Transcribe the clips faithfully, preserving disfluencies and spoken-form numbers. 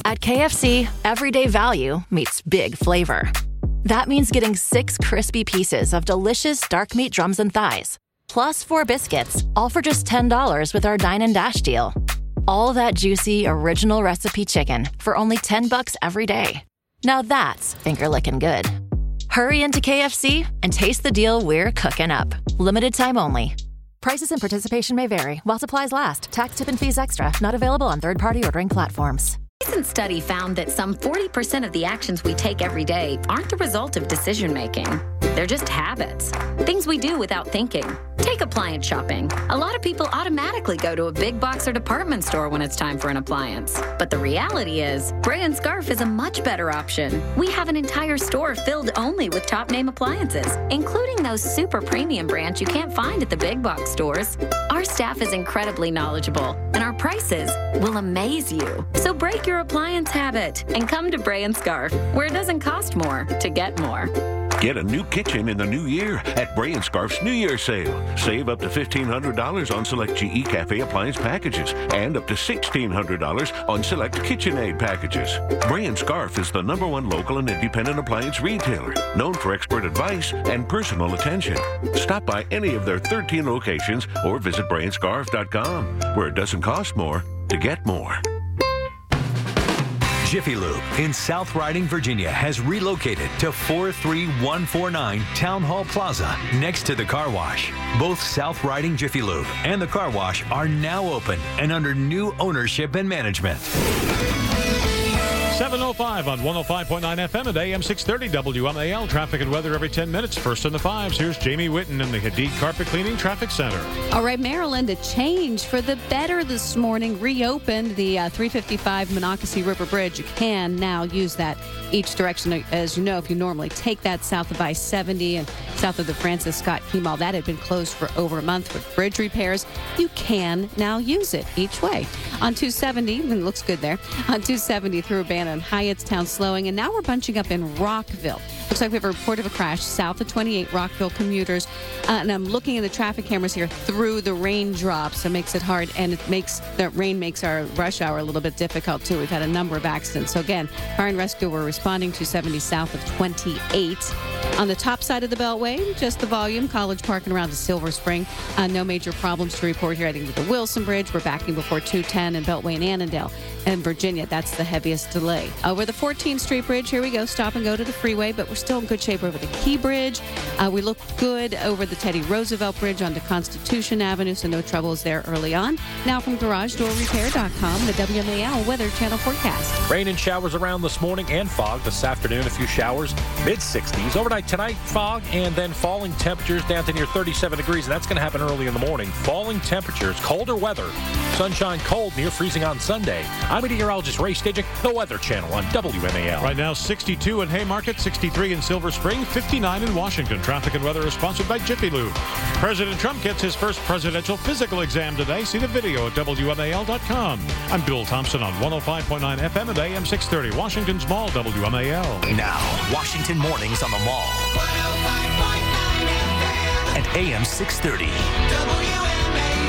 At K F C, everyday value meets big flavor. That means getting six crispy pieces of delicious dark meat drums and thighs, plus four biscuits, all for just ten dollars with our Dine and Dash deal. All that juicy, original recipe chicken for only ten bucks every day. Now that's finger-licking good. Hurry into K F C and taste the deal we're cooking up. Limited time only. Prices and participation may vary. While supplies last. Tax, tip, and fees extra. Not available on third-party ordering platforms. A recent study found that some forty percent of the actions we take every day aren't the result of decision-making. They're just habits. Things we do without thinking. Take appliance shopping. A lot of people automatically go to a big box or department store when it's time for an appliance. But the reality is, Bray and Scarf is a much better option. We have an entire store filled only with top-name appliances, including those super premium brands you can't find at the big box stores. Our staff is incredibly knowledgeable, and our prices will amaze you. So break your appliance habit and come to Bray and Scarf, where it doesn't cost more to get more. Get a new kitchen in the new year at Bray and Scarf's New Year sale. Save up to fifteen hundred dollars on select G E Cafe appliance packages and up to sixteen hundred dollars on select KitchenAid packages. Bray and Scarf is the number one local and independent appliance retailer, known for expert advice and personal attention. Stop by any of their thirteen locations or visit bray and scarf dot com, where it doesn't cost more to get more. Jiffy Lube in South Riding, Virginia has relocated to four three one four nine Town Hall Plaza next to the car wash. Both South Riding Jiffy Lube and the car wash are now open and under new ownership and management. seven oh five on one oh five point nine F M and A M six thirty W M A L. Traffic and weather every ten minutes. First in the fives. Here's Jamie Whitten in the Hadid Carpet Cleaning Traffic Center. All right, Maryland, a change for the better this morning. Reopened the uh, three fifty-five Monocacy River Bridge. You can now use that each direction. As you know, if you normally take that south of I seventy and south of the Francis Scott Key Mall, that had been closed for over a month with bridge repairs. You can now use it each way. On two seventy, and it looks good there, on two seventy through Urbana and Hyattstown slowing, and now we're bunching up in Rockville. Looks like we have a report of a crash south of twenty-eight Rockville commuters, uh, and I'm looking at the traffic cameras here through the raindrops, so it makes it hard, and it makes the rain makes our rush hour a little bit difficult too. We've had a number of accidents, so again, fire and rescue were responding two seventy south of twenty-eight. On the top side of the Beltway, just the volume, College Park and around to Silver Spring. Uh, no major problems to report here heading to the Wilson Bridge. We're backing before two ten and Beltway in Annandale and Virginia. That's the heaviest delay. Over the fourteenth Street Bridge, here we go. Stop and go to the freeway, but we're still in good shape over the Key Bridge. Uh, we look good over the Teddy Roosevelt Bridge onto Constitution Avenue, so no troubles there early on. Now from garage door repair dot com, the W M A L Weather Channel forecast. Rain and showers around this morning and fog this afternoon. A few showers, mid sixties. Overnight tonight, fog and then falling temperatures down to near thirty-seven degrees. And that's going to happen early in the morning. Falling temperatures, colder weather. Sunshine cold, near freezing on Sunday. I'm meteorologist Ray Stajic, the Weather Channel on W M A L. Right now, sixty-two in Haymarket, sixty-three in Silver Spring, fifty-nine in Washington. Traffic and weather is sponsored by Jiffy Lube. President Trump gets his first presidential physical exam today. See the video at W M A L dot com. I'm Bill Thompson on one oh five point nine F M and A M six thirty. Washington's Mall, W M A L. Now, Washington Mornings on the Mall. one oh five point nine F M. At A M six thirty. W M A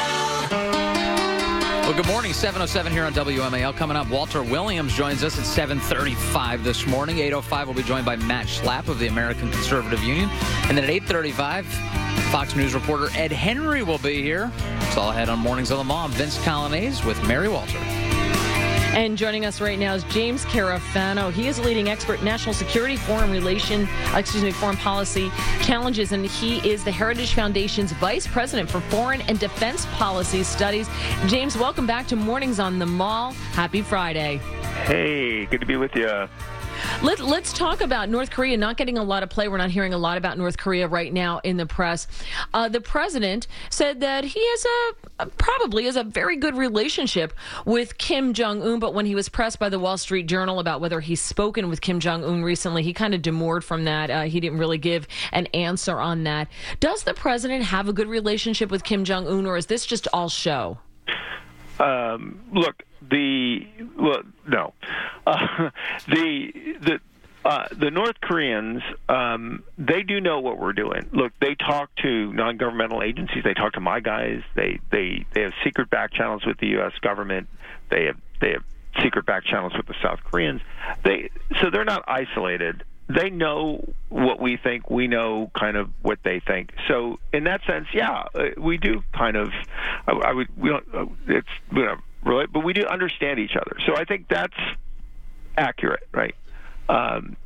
L. Well, good morning. seven oh seven here on W M A L. Coming up, Walter Williams joins us at seven thirty-five this morning. eight oh five will be joined by Matt Schlapp of the American Conservative Union. And then at eight thirty-five, Fox News reporter Ed Henry will be here. It's all ahead on Mornings on the Mall. Vince Colonnese with Mary Walter. And joining us right now is James Carafano. He is a leading expert in national security, foreign relation, excuse me, foreign policy challenges, and he is the Heritage Foundation's Vice President for Foreign and Defense Policy Studies. James, welcome back to Mornings on the Mall. Happy Friday. Hey, good to be with you. Let, let's talk about North Korea not getting a lot of play. We're not hearing a lot about North Korea right now in the press. Uh, the president said that he has a, a probably has a very good relationship with Kim Jong-un, but when he was pressed by the Wall Street Journal about whether he's spoken with Kim Jong-un recently, he kind of demurred from that. Uh, he didn't really give an answer on that. Does the president have a good relationship with Kim Jong-un, or is this just all show? Um, look, the well, no, uh, the the uh, the North Koreans, um, they do know what we're doing. Look, they talk to non-governmental agencies. They talk to my guys. They they they have secret back channels with the U S government. They have they have secret back channels with the South Koreans. They so they're not isolated. They know what we think. We know kind of what they think. So in that sense, yeah, we do kind of. I, I would. We don't. It's we don't relate, but we do understand each other. So I think that's accurate, right? Um,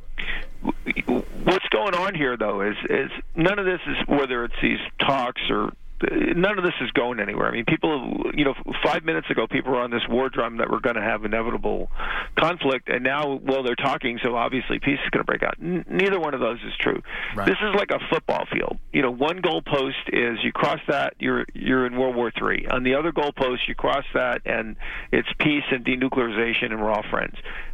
what's going on here, though, is is none of this is whether it's these talks or. None of this is going anywhere. I mean, people, you know, five minutes ago, people were on this war drum that we're going to have inevitable conflict, and now, well, they're talking, so obviously peace is going to break out. N- neither one of those is true. Right. This is like a football field. You know, one goalpost is you cross that, you're you're in World War Three. On the other goalpost, you cross that, and it's peace and denuclearization, and we're all friends.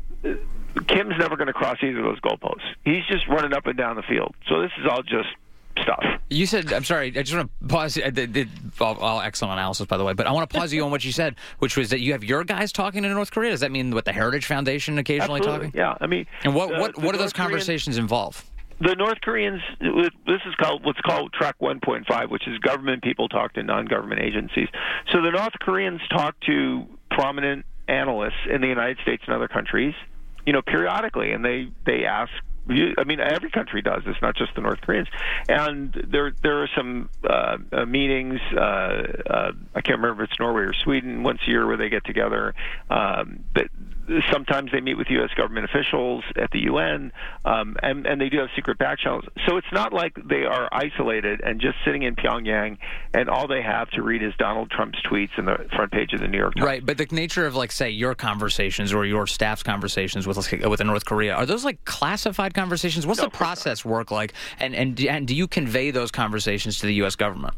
Kim's never going to cross either of those goalposts. He's just running up and down the field. So this is all just stuff. You said, I'm sorry, I just want to pause. Uh, the, the, all, all excellent analysis, by the way, but I want to pause you on what you said, which was that you have your guys talking to North Korea. Does that mean what the Heritage Foundation occasionally Absolutely, talking? Yeah, I mean, and what uh, what, what do those Korean, conversations involve? The North Koreans, this is called what's called Track one point five, which is government people talk to non-government agencies. So the North Koreans talk to prominent analysts in the United States and other countries, you know, periodically, and they, they ask. I mean, every country does. It's not just the North Koreans. And there there are some uh, uh, meetings. Uh, uh, I can't remember if it's Norway or Sweden once a year where they get together. Um, but sometimes they meet with U S government officials at the U N, um, and, and they do have secret back channels. So it's not like they are isolated and just sitting in Pyongyang, and all they have to read is Donald Trump's tweets in the front page of the New York Times. Right, but the nature of, like, say, your conversations or your staff's conversations with with North Korea, are those, like, classified conversations? What's No, the process work like? And, and, and do you convey those conversations to the U S government?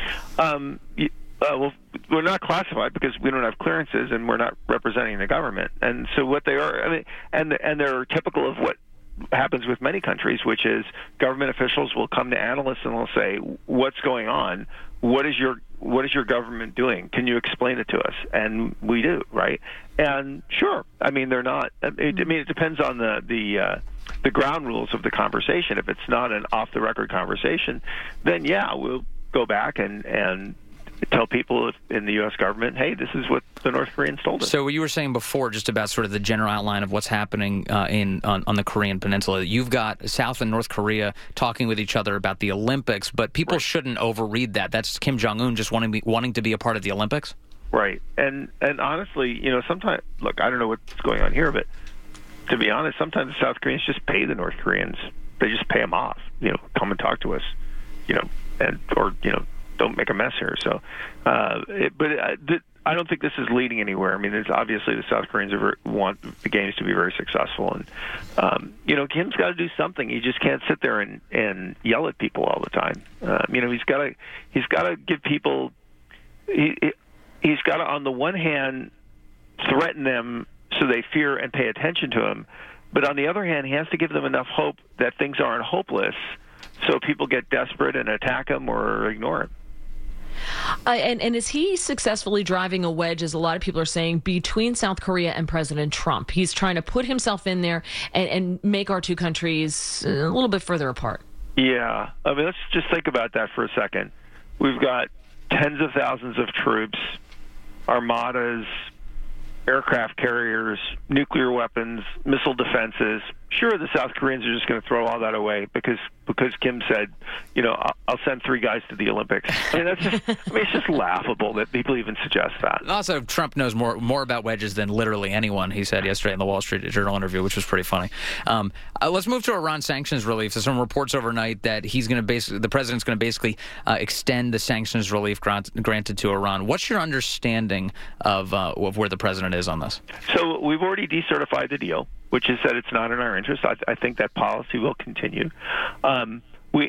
Um, uh, well, we're not classified because we don't have clearances and we're not representing the government. And so what they are, I mean, and and they're typical of what happens with many countries, which is government officials will come to analysts and they'll say, "What's going on? What is your what is your government doing? Can you explain it to us?" And we do, right? And sure, I mean, they're not. I mean, it depends on the the. Uh, the ground rules of the conversation. If it's not an off-the-record conversation, then yeah, we'll go back and, and tell people in the U S government, hey, this is what the North Koreans told us. So what you were saying before, just about sort of the general outline of what's happening uh, in on, on the Korean Peninsula, you've got South and North Korea talking with each other about the Olympics, but people right. shouldn't overread that. That's Kim Jong-un just wanting, wanting to be a part of the Olympics? Right. And, and honestly, you know, sometimes, look, I don't know what's going on here, but to be honest, sometimes the South Koreans just pay the North Koreans. They just pay them off. You know, come and talk to us. You know, and or you know, don't make a mess here. So, uh, it, but uh, th- I don't think this is leading anywhere. I mean, it's obviously the South Koreans are very, want the games to be very successful, and um, you know, Kim's got to do something. He just can't sit there and, and yell at people all the time. Uh, you know, he's got to he's got to give people. He, he's got to, on the one hand, threaten them so they fear and pay attention to him. But on the other hand, he has to give them enough hope that things aren't hopeless so people get desperate and attack him or ignore him. Uh, and, and is he successfully driving a wedge, as a lot of people are saying, between South Korea and President Trump? He's trying to put himself in there and, and make our two countries a little bit further apart. Yeah. I mean, let's just think about that for a second. We've got tens of thousands of troops, armadas, aircraft carriers, nuclear weapons, missile defenses. Sure, the South Koreans are just going to throw all that away because because Kim said, you know, I'll, I'll send three guys to the Olympics. I mean, that's just, I mean, it's just laughable that people even suggest that. Also, Trump knows more more about wedges than literally anyone, he said yesterday in the Wall Street Journal interview, which was pretty funny. Um, uh, let's move to Iran sanctions relief. There's some reports overnight that he's going to basically, the president's going to basically uh, extend the sanctions relief grant, granted to Iran. What's your understanding of uh, of where the president is on this? So we've already decertified the deal, which has said it's not in our interest. I, I think that policy will continue. Um, we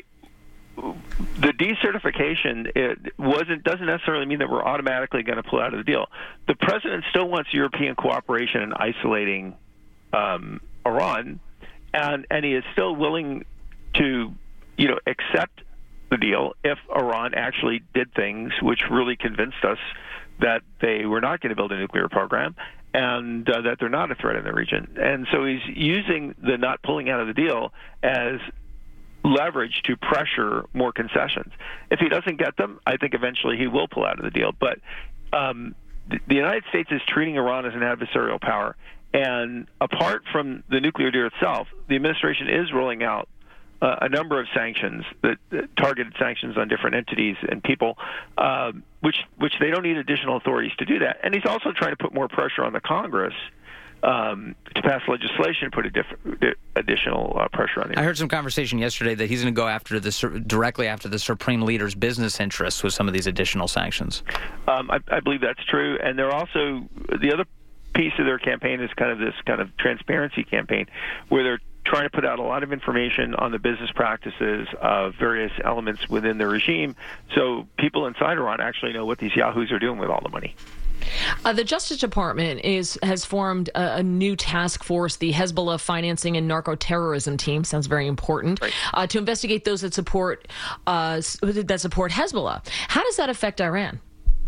the decertification it wasn't doesn't necessarily mean that we're automatically going to pull out of the deal. The president still wants European cooperation in isolating um, Iran, and and he is still willing to you know accept the deal if Iran actually did things which really convinced us that they were not going to build a nuclear program and uh, that they're not a threat in the region. And so he's using the not pulling out of the deal as leverage to pressure more concessions. If he doesn't get them, I think eventually he will pull out of the deal. But um, the United States is treating Iran as an adversarial power. And apart from the nuclear deal itself, the administration is rolling out uh, a number of sanctions, that, that targeted sanctions on different entities and people, uh, which which they don't need additional authorities to do that. And he's also trying to put more pressure on the Congress um, to pass legislation, put a diff- additional uh, pressure on the. I heard some conversation yesterday that he's going to go after the directly after the Supreme Leader's business interests with some of these additional sanctions. Um, I, I believe that's true, and they're also the other piece of their campaign is kind of this kind of transparency campaign where they're trying to put out a lot of information on the business practices of various elements within the regime so people inside Iran actually know what these yahoos are doing with all the money. Uh, the Justice Department is has formed a, a new task force, the Hezbollah Financing and Narco-Terrorism Team. Sounds very important. Right. Uh, to investigate those that support uh, that support Hezbollah. How does that affect Iran?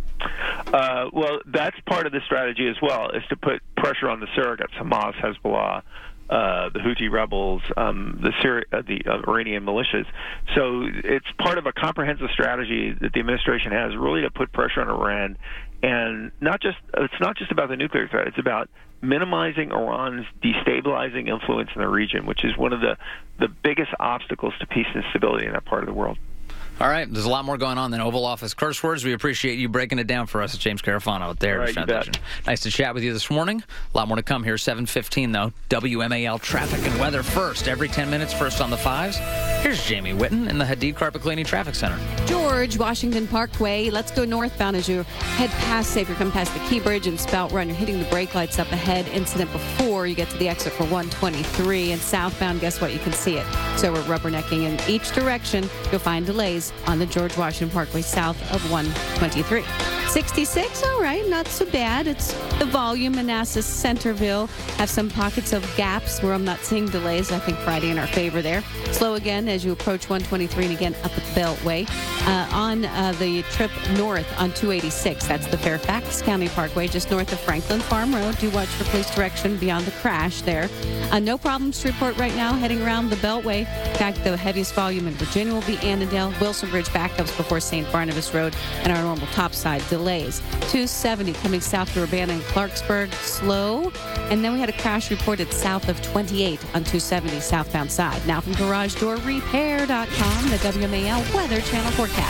Uh, well, that's part of the strategy as well, is to put pressure on the surrogates, Hamas, Hezbollah, uh, the Houthi rebels, um, the, Syri- uh, the uh, Iranian militias. So it's part of a comprehensive strategy that the administration has, really to put pressure on Iran. And not just it's not just about the nuclear threat, it's about minimizing Iran's destabilizing influence in the region, which is one of the, the biggest obstacles to peace and stability in that part of the world. All right, there's a lot more going on than Oval Office curse words. We appreciate you breaking it down for us. James Carafano at there. Right, nice to chat with you this morning. A lot more to come here. seven fifteen, though. W M A L traffic and weather first. Every ten minutes, first on the fives. Here's Jamie Whitten in the Hadid Carpet Cleaning Traffic Center. George Washington Parkway. Let's go northbound as you head past Savior, come past the Key Bridge and Spout Run. You're hitting the brake lights up ahead. Incident before you get to the exit for one twenty-three. And southbound, guess what? You can see it. So we're rubbernecking in each direction. You'll find delays on the George Washington Parkway south of one twenty-three. sixty-six, all right, not so bad. It's the volume. Manassas, Centerville have some pockets of gaps where I'm not seeing delays. I think Friday in our favor there. Slow again as you approach one twenty-three and again up at the Beltway. Uh, on uh, the trip north on two eighty-six, that's the Fairfax County Parkway, just north of Franklin Farm Road. Do watch for police direction beyond the crash there. Uh, no problems to report right now heading around the Beltway. In fact, the heaviest volume in Virginia will be Annandale. Wilson Bridge backups before Saint Barnabas Road and our normal topside delays. two seventy coming south to Urbana and Clarksburg, slow. And then we had a crash reported south of twenty-eight on two seventy southbound side. Now from Garage Door Repair dot com, the W M A L Weather Channel forecast.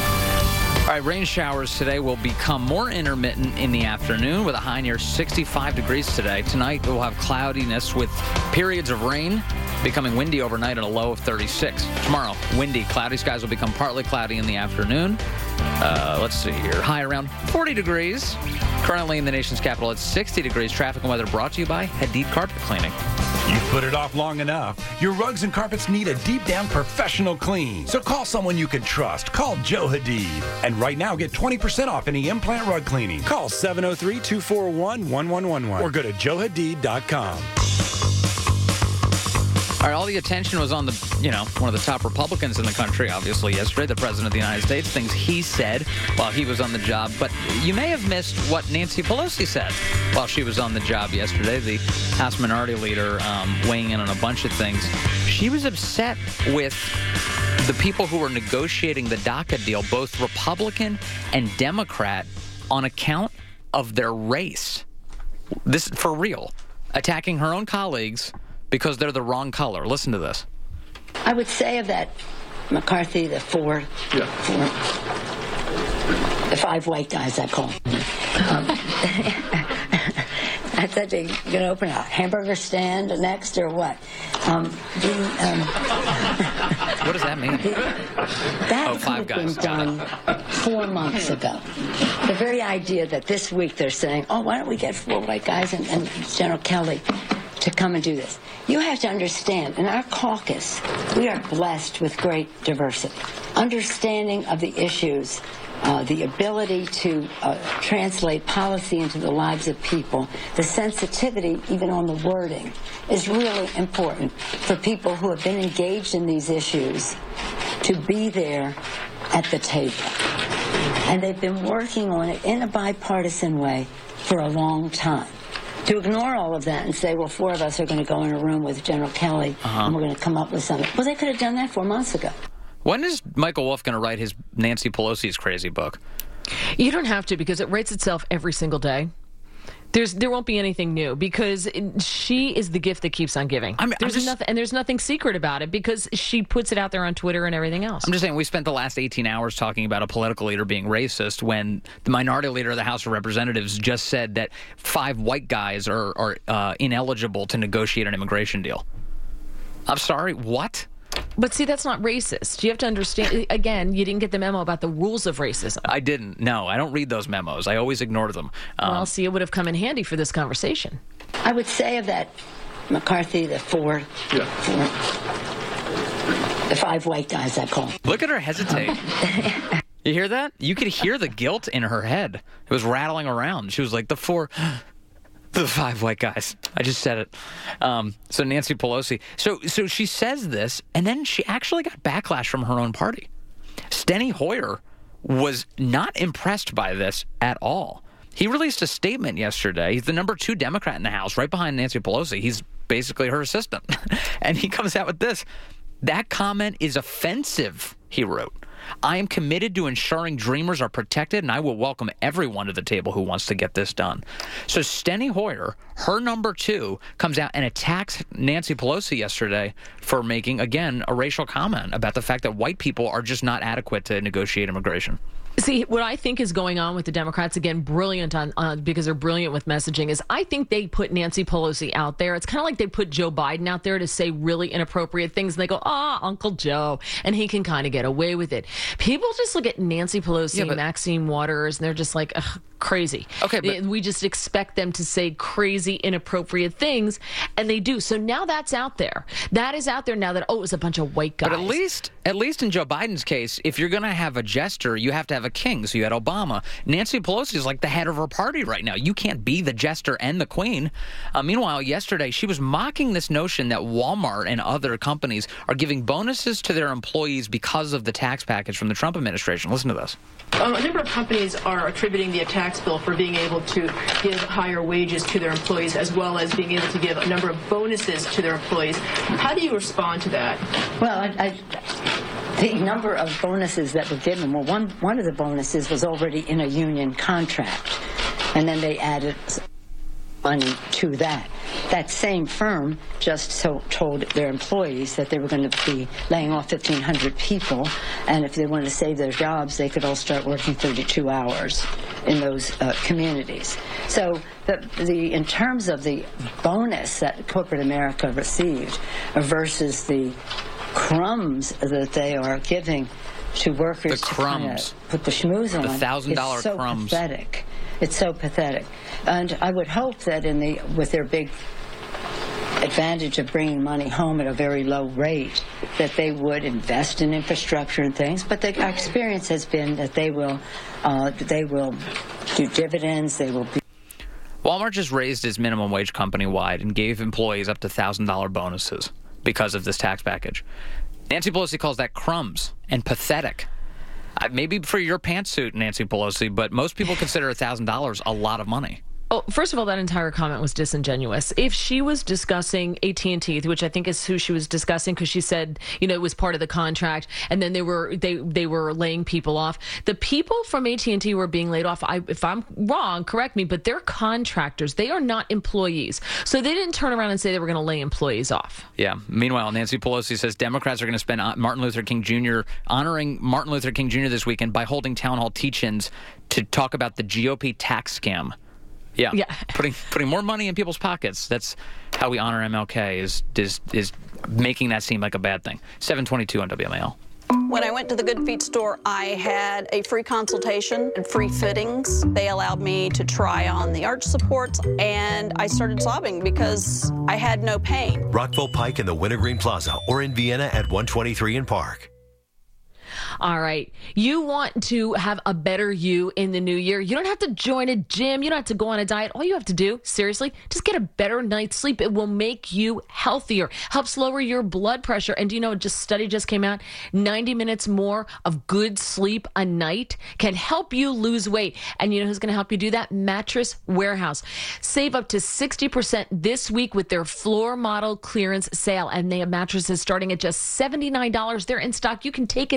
All right, rain showers today will become more intermittent in the afternoon with a high near sixty-five degrees today. Tonight we'll have cloudiness with periods of rain, becoming windy overnight and a low of thirty-six. Tomorrow, windy, cloudy skies will become partly cloudy in the afternoon. Uh, let's see here. High around forty degrees. Currently in the nation's capital, it's sixty degrees. Traffic and weather brought to you by Hadid Carpet Cleaning. You've put it off long enough. Your rugs and carpets need a deep-down professional clean. So call someone you can trust. Call Joe Hadid. And right now, get twenty percent off any implant rug cleaning. Call seven oh three, two four one, one one one one or go to joe hadid dot com. All right, all the attention was on the, you know, one of the top Republicans in the country, obviously, yesterday, the President of the United States, things he said while he was on the job. But you may have missed what Nancy Pelosi said while she was on the job yesterday, the House Minority Leader um, weighing in on a bunch of things. She was upset with the people who were negotiating the DACA deal, both Republican and Democrat, on account of their race. This for real. Attacking her own colleagues because they're the wrong color. Listen to this. I would say of that McCarthy, the four, yeah. four the five white guys, I call them. Um, I thought they were going to open a hamburger stand next or what? Um, the, um, what does that mean? The, that oh, five could have guys. been done four months ago. The very idea that this week they're saying, oh, why don't we get four white guys and, and General Kelly to come and do this. You have to understand, in our caucus, we are blessed with great diversity. Understanding of the issues, uh, the ability to uh, translate policy into the lives of people, the sensitivity even on the wording is really important for people who have been engaged in these issues to be there at the table. And they've been working on it in a bipartisan way for a long time. To ignore all of that and say, well, four of us are going to go in a room with General Kelly uh-huh. and we're going to come up with something. Well, they could have done that four months ago. When is Michael Wolff going to write his Nancy Pelosi's crazy book? You don't have to, because it rates itself every single day. There's there won't be anything new, because it, she is the gift that keeps on giving. I'm, there's I'm just, nothing, and there's nothing secret about it, because she puts it out there on Twitter and everything else. I'm just saying, we spent the last eighteen hours talking about a political leader being racist when the minority leader of the House of Representatives just said that five white guys are, are uh, ineligible to negotiate an immigration deal. I'm sorry, what? But see, that's not racist. You have to understand, again, you didn't get the memo about the rules of racism. I didn't. No, I don't read those memos. I always ignore them. Um, well, see, it would have come in handy for this conversation. I would say of that McCarthy, the four, yeah. four the five white guys, I call them. Look at her hesitate. You hear that? You could hear the guilt in her head. It was rattling around. She was like, the four... The five white guys. I just said it. Um, so Nancy Pelosi. So so she says this, and then she actually got backlash from her own party. Steny Hoyer was not impressed by this at all. He released a statement yesterday. He's the number two Democrat in the House, right behind Nancy Pelosi. He's basically her assistant. And he comes out with this. That comment is offensive, he wrote. I am committed to ensuring Dreamers are protected, and I will welcome everyone to the table who wants to get this done. So Steny Hoyer, her number two, comes out and attacks Nancy Pelosi yesterday for making, again, a racial comment about the fact that white people are just not adequate to negotiate immigration. See, what I think is going on with the Democrats, again, brilliant on uh, because they're brilliant with messaging, is I think they put Nancy Pelosi out there. It's kind of like they put Joe Biden out there to say really inappropriate things, and they go, ah, Uncle Joe, and he can kind of get away with it. People just look at Nancy Pelosi, yeah, but- Maxine Waters, and they're just like, ugh, crazy. Okay, but- we just expect them to say crazy, inappropriate things, and they do. So now that's out there. That is out there now that, oh, it was a bunch of white guys. But at least, at least in Joe Biden's case, if you're going to have a jester, you have to have a king. So you had Obama. Nancy Pelosi is like the head of her party right now. You can't be the jester and the queen. Uh, meanwhile, yesterday, she was mocking this notion that Walmart and other companies are giving bonuses to their employees because of the tax package from the Trump administration. Listen to this. Um, a number of companies are attributing the tax bill for being able to give higher wages to their employees, as well as being able to give a number of bonuses to their employees. How do you respond to that? Well, I, I, the number of bonuses that were given, well, one, one of the bonuses was already in a union contract, and then they added money to that. That same firm just so told their employees that they were going to be laying off fifteen hundred people, and if they wanted to save their jobs, they could all start working thirty-two hours in those uh, communities. So the, the in terms of the bonus that corporate America received versus the crumbs that they are giving to workers the to crumbs. kind of put the schmooze on, the thousand dollar it's so crumbs. Pathetic. It's so pathetic. And I would hope that in the with their big advantage of bringing money home at a very low rate, that they would invest in infrastructure and things. But the, our experience has been that they will, uh, they will do dividends. They will be. Walmart just raised its minimum wage company-wide and gave employees up to one thousand dollars bonuses because of this tax package. Nancy Pelosi calls that crumbs and pathetic. Uh, maybe for your pantsuit, Nancy Pelosi, but most people consider one thousand dollars a lot of money. Oh, first of all, that entire comment was disingenuous. If she was discussing A T and T, which I think is who she was discussing, because she said, you know, it was part of the contract, and then they were they they were laying people off. The people from A T and T were being laid off. I, if I'm wrong, correct me, but they're contractors. They are not employees. So they didn't turn around and say they were going to lay employees off. Yeah. Meanwhile, Nancy Pelosi says Democrats are going to spend Martin Luther King Junior honoring Martin Luther King Junior this weekend by holding town hall teach-ins to talk about the G O P tax scam. Yeah, yeah. putting putting more money in people's pockets. That's how we honor M L K, is is is making that seem like a bad thing. seven twenty-two on W M A L. When I went to the Good Feet store, I had a free consultation and free fittings. They allowed me to try on the arch supports, and I started sobbing because I had no pain. Rockville Pike in the Wintergreen Plaza, or in Vienna at one twenty-three in Park. All right. You want to have a better you in the new year. You don't have to join a gym. You don't have to go on a diet. All you have to do, seriously, just get a better night's sleep. It will make you healthier, helps lower your blood pressure. And do you know, just study just came out, ninety minutes more of good sleep a night can help you lose weight. And you know who's going to help you do that? Mattress Warehouse. Save up to sixty percent this week with their floor model clearance sale. And they have mattresses starting at just seventy-nine dollars. They're in stock. You can take it home today.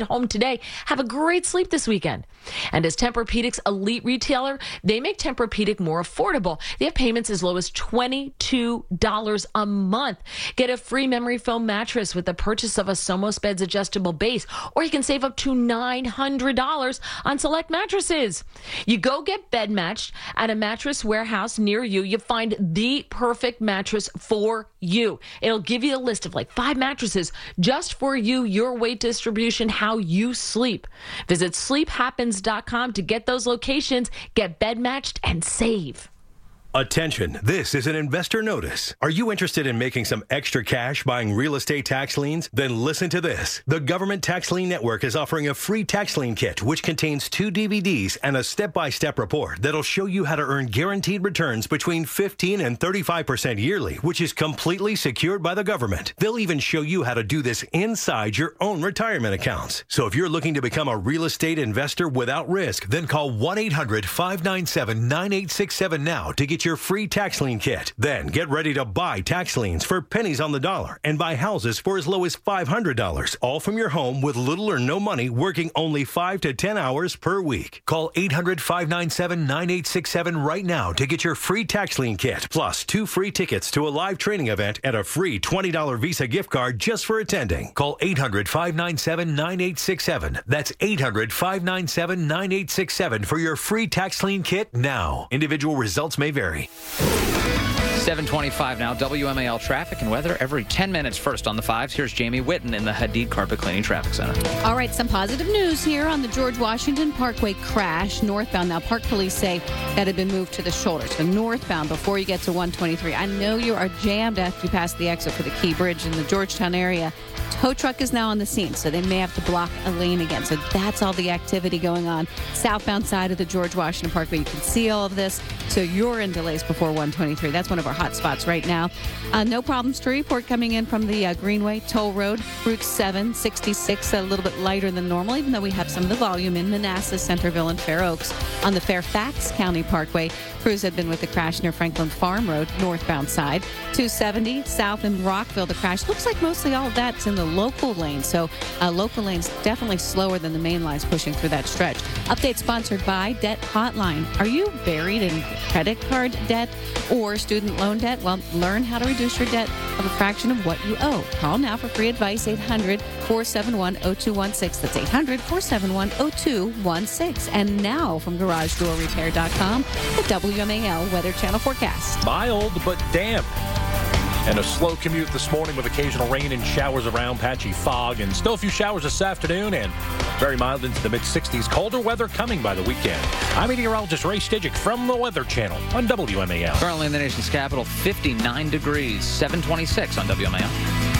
day. Have a great sleep this weekend. And as Tempur-Pedic's elite retailer, they make Tempur-Pedic more affordable. They have payments as low as twenty-two dollars a month. Get a free memory foam mattress with the purchase of a Somos Beds adjustable base, or you can save up to nine hundred dollars on select mattresses. You go get bed matched at a mattress warehouse near you. You find the perfect mattress for you. It'll give you a list of like five mattresses just for you, your weight distribution, how you sleep. Visit sleep happens dot com to get those locations, get bed matched, and save. Attention, this is an investor notice. Are you interested in making some extra cash buying real estate tax liens? Then listen to this. The Government Tax Lien Network is offering a free tax lien kit, which contains two D V Ds and a step-by-step report that'll show you how to earn guaranteed returns between fifteen and thirty-five percent yearly, which is completely secured by the government. They'll even show you how to do this inside your own retirement accounts. So if you're looking to become a real estate investor without risk, then call one eight hundred five nine seven nine eight six seven now to get your free tax lien kit. Then get ready to buy tax liens for pennies on the dollar and buy houses for as low as five hundred dollars, all from your home with little or no money, working only five to ten hours per week. Call eight hundred five nine seven nine eight six seven right now to get your free tax lien kit, plus two free tickets to a live training event and a free twenty dollars Visa gift card just for attending. Call eight hundred five nine seven nine eight six seven. That's eight hundred five nine seven nine eight six seven for your free tax lien kit now. Individual results may vary. seven twenty-five now. W M A L traffic and weather every ten minutes. First on the fives, here's Jamie Whitten in the Hadid Carpet Cleaning Traffic Center. All right, some positive news here on the George Washington Parkway crash northbound. Now, Park Police say that had been moved to the shoulder, so northbound before you get to one twenty-three. I know you are jammed after you pass the exit for the Key Bridge in the Georgetown area. Tow truck is now on the scene, so they may have to block a lane again. So that's all the activity going on southbound side of the George Washington Parkway. You can see all of this, so you're in delays before one twenty-three. That's one of our hot spots right now. Uh, no problems to report coming in from the uh, Greenway Toll Road, Route seven sixty-six, a little bit lighter than normal, even though we have some of the volume in Manassas, Centerville, and Fair Oaks. On the Fairfax County Parkway, crews had been with the crash near Franklin Farm Road, northbound side. two seventy south in Rockville, the crash looks like mostly all of that's in the local lane, so uh, local lanes definitely slower than the main lines pushing through that stretch. Update sponsored by Debt Hotline. Are you buried in credit card debt or student loan debt? Well, learn how to reduce your debt of a fraction of what you owe. Call now for free advice, eight hundred four seven one oh two one six. That's eight hundred four seven one oh two one six. And now from garage door repair dot com, the W M A L Weather Channel forecast. Mild but damp. And a slow commute this morning with occasional rain and showers around, patchy fog, and still a few showers this afternoon, and very mild into the mid sixties. Colder weather coming by the weekend. I'm meteorologist Ray Stidgick from the Weather Channel on W M A L. Currently in the nation's capital, fifty-nine degrees, seven twenty-six on W M A L.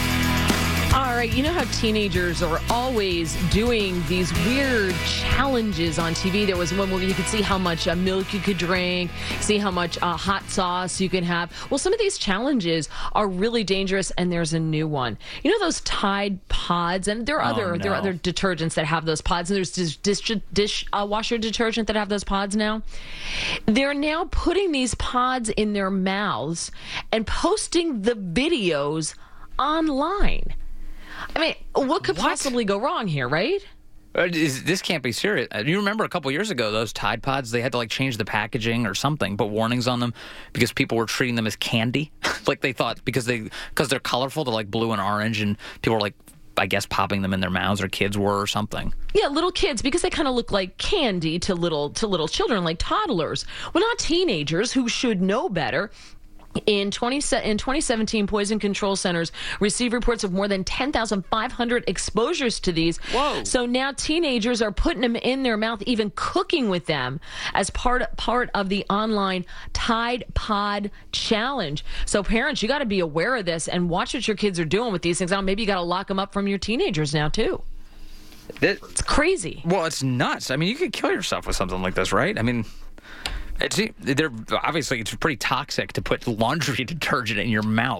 All right, you know how teenagers are always doing these weird challenges on T V. There was one where you could see how much uh, milk you could drink, see how much uh, hot sauce you can have. Well, some of these challenges are really dangerous, and there's a new one. You know those Tide Pods, and there are Oh, other no. there are other detergents that have those pods, and there's dish, dish, dish uh, washer detergent that have those pods now. They're now putting these pods in their mouths and posting the videos online. I mean, what could possibly go wrong here, right? Uh, is- This can't be serious. Uh, You remember a couple years ago, those Tide Pods, they had to like change the packaging or something, put warnings on them because people were treating them as candy. Like they thought because they because they're colorful, they're like blue and orange, and people were like, I guess, popping them in their mouths, or kids were or something. Yeah, little kids, because they kind of look like candy to little to little children, like toddlers. Well, not teenagers who should know better. In twenty in twenty seventeen, Poison Control Centers received reports of more than ten thousand five hundred exposures to these. Whoa. So now teenagers are putting them in their mouth, even cooking with them as part, part of the online Tide Pod Challenge. So parents, you got to be aware of this and watch what your kids are doing with these things. Now, maybe you got to lock them up from your teenagers now, too. It's crazy. Well, it's nuts. I mean, you could kill yourself with something like this, right? I mean, it's they're obviously it's pretty toxic to put laundry detergent in your mouth.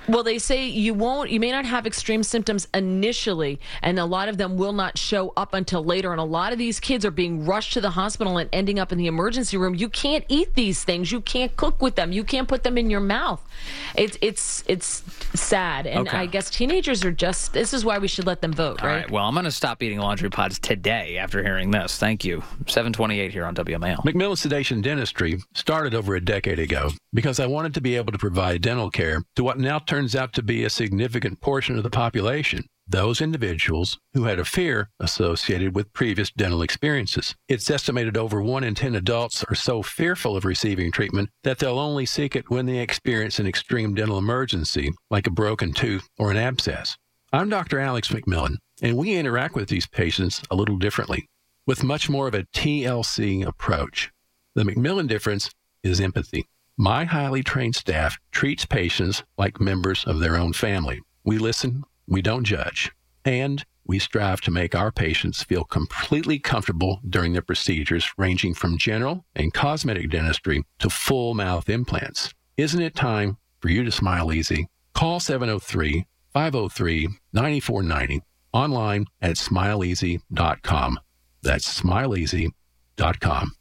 Well, they say you won't, you may not have extreme symptoms initially, and a lot of them will not show up until later. And a lot of these kids are being rushed to the hospital and ending up in the emergency room. You can't eat these things. You can't cook with them. You can't put them in your mouth. It's it's it's sad. And Okay. I guess teenagers are just, this is why we should let them vote, All right? right. Well, I'm going to stop eating laundry pods today after hearing this. Thank you. seven twenty-eight here on W M A L. Macmillan Sedation Dentistry started over a decade ago because I wanted to be able to provide dental care to what now turns out to be a significant portion of the population, those individuals who had a fear associated with previous dental experiences. It's estimated over one in ten adults are so fearful of receiving treatment that they'll only seek it when they experience an extreme dental emergency, like a broken tooth or an abscess. I'm Doctor Alex McMillan, and we interact with these patients a little differently, with much more of a T L C approach. The McMillan difference is empathy. My highly trained staff treats patients like members of their own family. We listen, we don't judge, and we strive to make our patients feel completely comfortable during their procedures, ranging from general and cosmetic dentistry to full mouth implants. Isn't it time for you to smile easy? Call seven oh three, five oh three, nine four nine oh, online at smile easy dot com. That's smile easy dot com.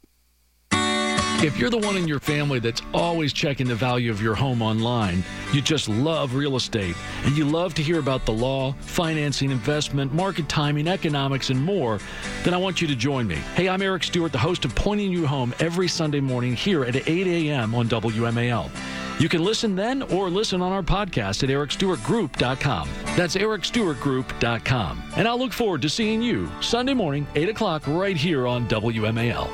If you're the one in your family that's always checking the value of your home online, you just love real estate, and you love to hear about the law, financing, investment, market timing, economics, and more, then I want you to join me. Hey, I'm Eric Stewart, the host of Pointing You Home every Sunday morning here at eight a.m. on W M A L. You can listen then or listen on our podcast at eric stewart group dot com. That's eric stewart group dot com. And I'll look forward to seeing you Sunday morning, eight o'clock, right here on W M A L.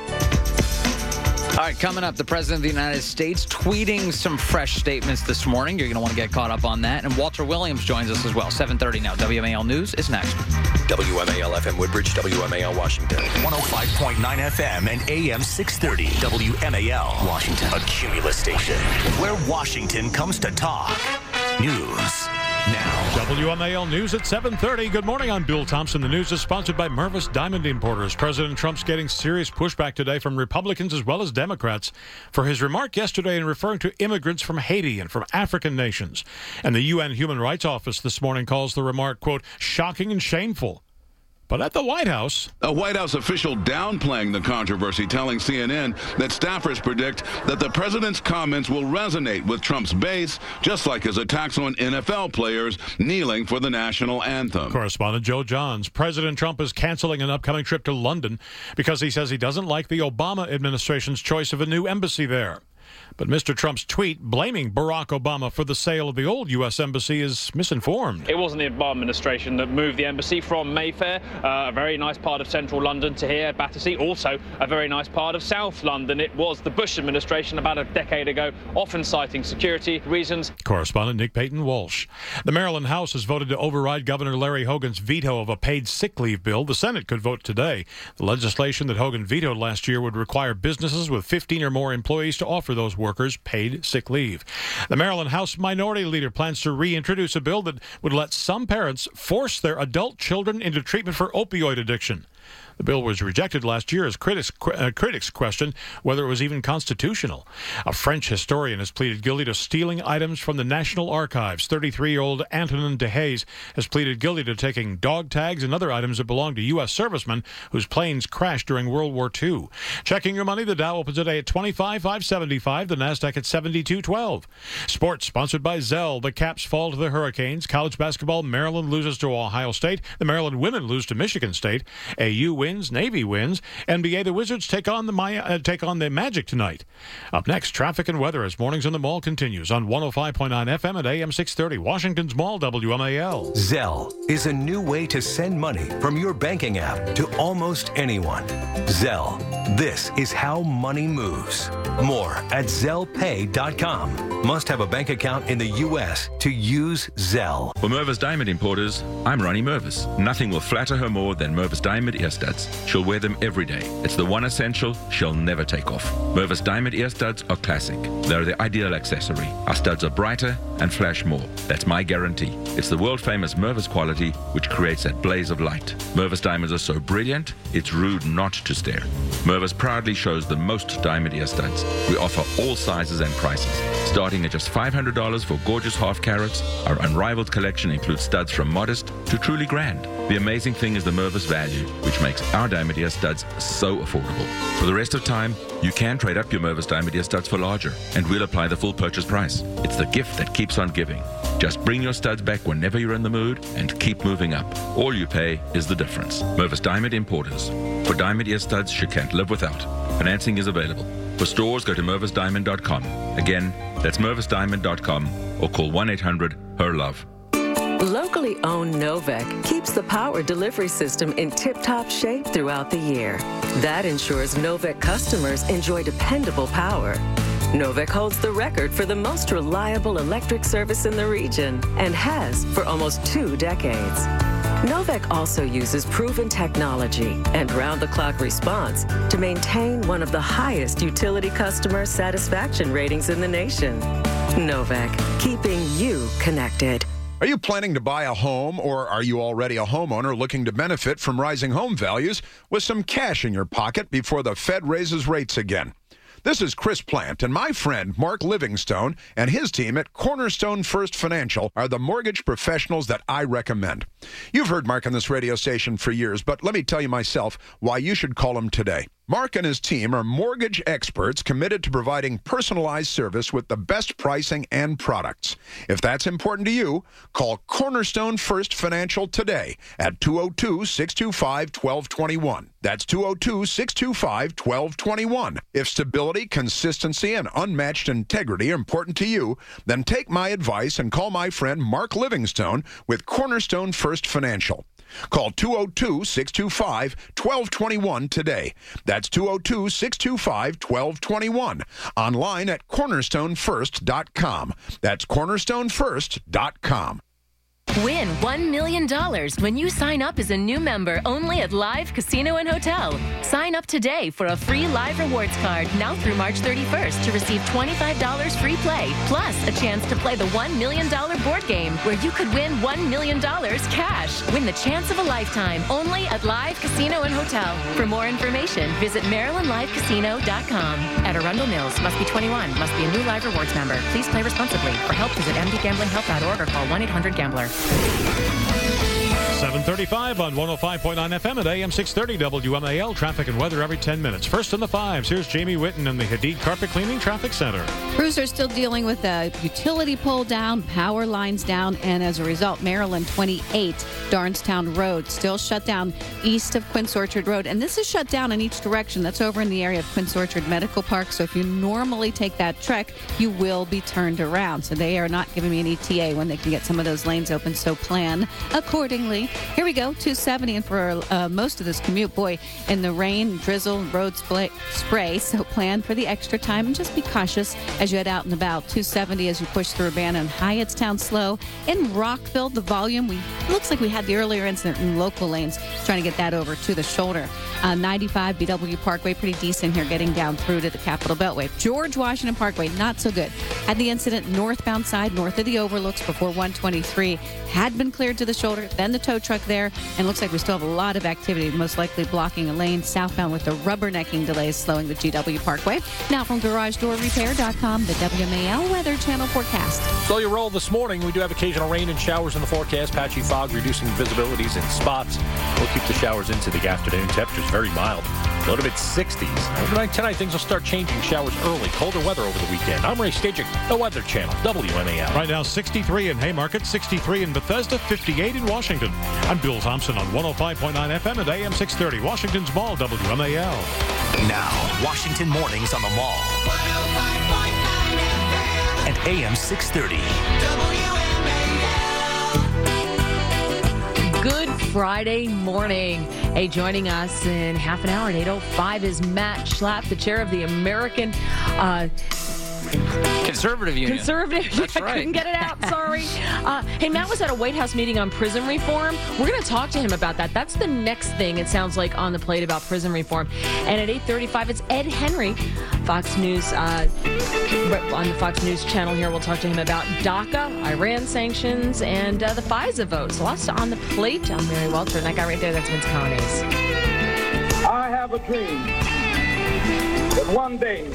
All right, coming up, the President of the United States tweeting some fresh statements this morning. You're going to want to get caught up on that. And Walter Williams joins us as well. seven thirty now. W M A L News is next. W M A L F M Woodbridge, W M A L Washington. one oh five point nine F M and A M six thirty. W M A L Washington. A Cumulus station where Washington comes to talk. News now. W M A L News at seven thirty. Good morning. I'm Bill Thompson. The news is sponsored by Mervis Diamond Importers. President Trump's getting serious pushback today from Republicans as well as Democrats for his remark yesterday in referring to immigrants from Haiti and from African nations. And the U N Human Rights Office this morning calls the remark, quote, shocking and shameful. But at the White House, a White House official downplaying the controversy, telling C N N that staffers predict that the president's comments will resonate with Trump's base, just like his attacks on N F L players kneeling for the national anthem. Correspondent Joe Johns. President Trump is canceling an upcoming trip to London because he says he doesn't like the Obama administration's choice of a new embassy there. But Mister Trump's tweet blaming Barack Obama for the sale of the old U S embassy is misinformed. It wasn't the Obama administration that moved the embassy from Mayfair, uh, a very nice part of central London, to here, Battersea, also a very nice part of South London. It was the Bush administration about a decade ago, often citing security reasons. Correspondent Nick Payton-Walsh. The Maryland House has voted to override Governor Larry Hogan's veto of a paid sick leave bill. The Senate could vote today. The legislation that Hogan vetoed last year would require businesses with fifteen or more employees to offer those workers paid sick leave. The Maryland House Minority Leader plans to reintroduce a bill that would let some parents force their adult children into treatment for opioid addiction. The bill was rejected last year as critics, uh, critics questioned whether it was even constitutional. A French historian has pleaded guilty to stealing items from the National Archives. thirty-three-year-old Antonin DeHaze has pleaded guilty to taking dog tags and other items that belonged to U S servicemen whose planes crashed during World War Two. Checking your money, the Dow opens today at twenty-five thousand five hundred seventy-five, the NASDAQ at seventy-two twelve. Sports sponsored by Zell. The Caps fall to the Hurricanes. College basketball, Maryland loses to Ohio State. The Maryland women lose to Michigan State. A U wins. Navy wins. N B A, the Wizards take on the Maya, uh, take on the Magic tonight. Up next, traffic and weather as Mornings on the Mall continues on one oh five point nine F M at A M six thirty. Washington's Mall, W M A L. Zelle is a new way to send money from your banking app to almost anyone. Zelle. This is how money moves. More at zelle pay dot com. Must have a bank account in the U S to use Zelle. For Mervis Diamond Importers, I'm Ronnie Mervis. Nothing will flatter her more than Mervis Diamond Erstadt. studs. She'll wear them every day. It's the one essential she'll never take off. Mervis Diamond ear studs are classic. They're the ideal accessory. Our studs are brighter and flash more. That's my guarantee. It's the world-famous Mervis quality which creates that blaze of light. Mervis diamonds are so brilliant, it's rude not to stare. Mervis proudly shows the most diamond ear studs. We offer all sizes and prices, starting at just five hundred dollars for gorgeous half carats. Our unrivaled collection includes studs from modest to truly grand. The amazing thing is the Mervis value, which makes our diamond ear studs so affordable. For the rest of time, you can trade up your Mervis diamond ear studs for larger, and we'll apply the full purchase price. It's the gift that keeps on giving. Just bring your studs back whenever you're in the mood and keep moving up. All you pay is the difference. Mervis Diamond Importers. For diamond ear studs you can't live without. Financing is available. For stores, go to mervis diamond dot com. Again, that's mervis diamond dot com or call one eight hundred H E R LOVE. Locally owned Novec keeps the power delivery system in tip-top shape throughout the year. That ensures Novec customers enjoy dependable power. Novec holds the record for the most reliable electric service in the region and has for almost two decades. Novec also uses proven technology and round-the-clock response to maintain one of the highest utility customer satisfaction ratings in the nation. Novec, keeping you connected. Are you planning to buy a home, or are you already a homeowner looking to benefit from rising home values with some cash in your pocket before the Fed raises rates again? This is Chris Plant, and my friend Mark Livingstone and his team at Cornerstone First Financial are the mortgage professionals that I recommend. You've heard Mark on this radio station for years, but let me tell you myself why you should call him today. Mark and his team are mortgage experts committed to providing personalized service with the best pricing and products. If that's important to you, call Cornerstone First Financial today at two oh two, six two five, one two two one. That's two oh two, six two five, one two two one. If stability, consistency, and unmatched integrity are important to you, then take my advice and call my friend Mark Livingstone with Cornerstone First Financial. Call two oh two, six two five, one two two one today. That's two oh two, six two five, one two two one. Online at cornerstone first dot com. That's cornerstone first dot com. Win one million dollars when you sign up as a new member only at Live Casino and Hotel. Sign up today for a free Live Rewards card now through March thirty-first to receive twenty-five dollars free play, plus a chance to play the one million dollars board game where you could win one million dollars cash. Win the chance of a lifetime only at Live Casino and Hotel. For more information, visit maryland live casino dot com. At Arundel Mills, must be twenty-one, must be a new Live Rewards member. Please play responsibly. For help, visit m d gambling help dot org or call one eight hundred gambler. seven thirty-five on one oh five point nine F M at A M six thirty W M A L. Traffic and weather every ten minutes. First in the fives, here's Jamie Whitten in the Hadid Carpet Cleaning Traffic Center. Crews are still dealing with a utility pole down, power lines down, and as a result, Maryland twenty-eight, Darnestown Road, still shut down east of Quince Orchard Road. And this is shut down in each direction. That's over in the area of Quince Orchard Medical Park. So if you normally take that trek, you will be turned around. So they are not giving me an E T A when they can get some of those lanes open. So plan accordingly. Here we go, two seventy, and for uh, most of this commute, boy, in the rain, drizzle, road spray, spray, so plan for the extra time and just be cautious as you head out and about. two seventy as you push through Urbana and Hyattstown slow. In Rockville, the volume, we looks like we had the earlier incident in local lanes, trying to get that over to the shoulder. Uh, ninety-five B W Parkway, pretty decent here, getting down through to the Capitol Beltway. George Washington Parkway, not so good. Had the incident northbound side, north of the overlooks before one twenty-three, had been cleared to the shoulder, then the tow truck there, and looks like we still have a lot of activity, most likely blocking a lane southbound with the rubbernecking delays slowing the G W Parkway. Now from garage door repair dot com, the W M A L Weather Channel forecast. So you roll this morning. We do have occasional rain and showers in the forecast. Patchy fog, reducing visibilities in spots. We'll keep the showers into the afternoon. Temperatures very mild. Low to mid-sixties. Overnight tonight, things will start changing. Showers early. Colder weather over the weekend. I'm Ray Stajic, the Weather Channel, W M A L. Right now, sixty-three in Haymarket, sixty-three in Bethesda, fifty-eight in Washington. I'm Bill Thompson on one oh five point nine F M at A M six thirty. Washington's Mall, W M A L. Now, Washington mornings on the Mall. one oh five point nine F M. At A M six thirty. Good Friday morning. Hey, joining us in half an hour at eight oh five is Matt Schlapp, the chair of the American uh, Conservative Union. Conservative. That's I right. couldn't get it out. Sorry. Uh, hey, Matt was at a White House meeting on prison reform. We're going to talk to him about that. That's the next thing, it sounds like, on the plate about prison reform. And at eight thirty-five, it's Ed Henry, Fox News, uh, on the Fox News channel here. We'll talk to him about DACA, Iran sanctions, and uh, the FISA vote. So lots on the plate. I'm Mary Welter, and that guy right there, that's Vince Cones. I have a dream that one day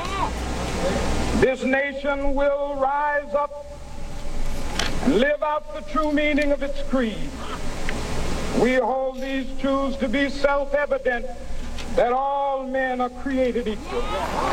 this nation will rise up and live out the true meaning of its creed. We hold these truths to be self-evident, that all men are created equal.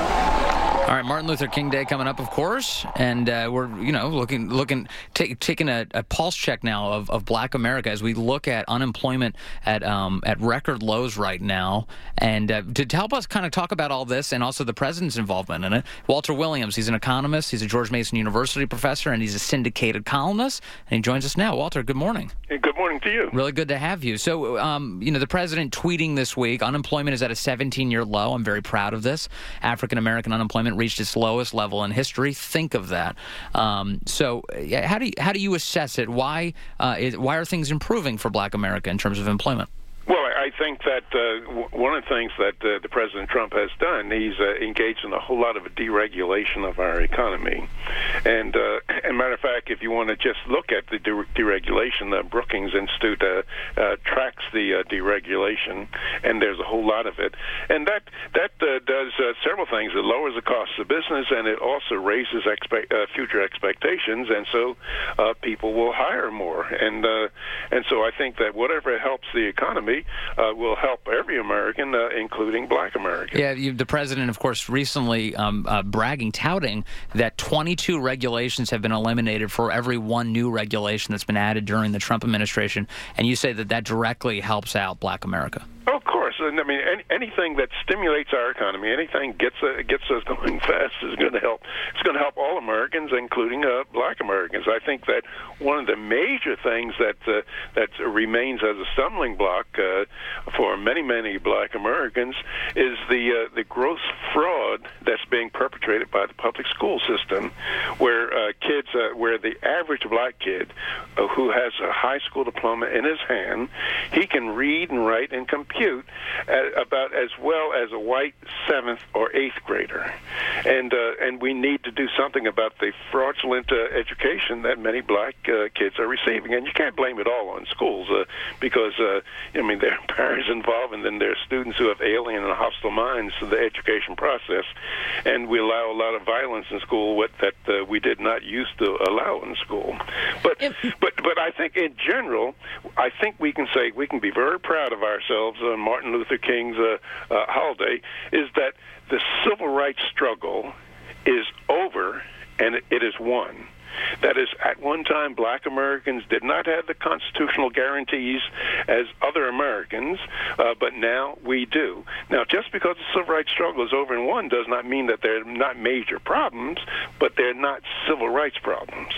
All right, Martin Luther King Day coming up, of course, and uh, we're you know looking looking t- taking a, a pulse check now of, of Black America as we look at unemployment at um, at record lows right now, and uh, to, to help us kind of talk about all this and also the president's involvement in it, Walter Williams. He's an economist, he's a George Mason University professor, and he's a syndicated columnist, and he joins us now. Walter, good morning. Hey, good morning to you. Really good to have you. So, um, you know, the president tweeting this week, unemployment is at a seventeen-year low. I'm very proud of this. African American unemployment reached its lowest level in history. Think of that. Um, so, yeah, how do you, how do you assess it? Why uh, is, why are things improving for Black America in terms of employment? Well, I think that uh, w- one of the things that uh, the President Trump has done, he's uh, engaged in a whole lot of deregulation of our economy. And, uh, as a matter of fact, if you want to just look at the de- deregulation, the Brookings Institute uh, uh, tracks the uh, deregulation, and there's a whole lot of it. And that that uh, does uh, several things. It lowers the cost of business, and it also raises expe- uh, future expectations, and so uh, people will hire more. And uh, and so I think that whatever helps the economy Uh, will help every American, uh, including Black Americans. Yeah, you, the president, of course, recently um, uh, bragging, touting that twenty-two regulations have been eliminated for every one new regulation that's been added during the Trump administration, and you say that that directly helps out Black America. Oh, of course. And I mean, any, anything that stimulates our economy, anything gets uh, gets us going fast is going to help. It's going to help all Americans, including uh, Black Americans. I think that one of the major things that uh, that remains as a stumbling block uh, for many, many Black Americans is the uh, the gross fraud that's being perpetrated by the public school system, where uh, kids, uh, where the average Black kid uh, who has a high school diploma in his hand, he can read and write and compute uh, about as well as a white seventh or eighth grader, and uh, and we need to do something about the fraudulent uh, education that many Black uh, kids are receiving. And you can't blame it all on schools uh, because uh, I mean there are parents involved, and then there are students who have alien and hostile minds to the education process, and we allow a lot of violence in school what, that uh, we did not used to allow in school. But but but I think in general, I think we can say we can be very proud of ourselves on Martin Luther King's uh, uh, holiday, is that the civil rights struggle is over and it is won. That is, at one time, Black Americans did not have the constitutional guarantees as other Americans, uh, but now we do. Now, just because the civil rights struggle is over and won does not mean that they're not major problems, but they're not civil rights problems.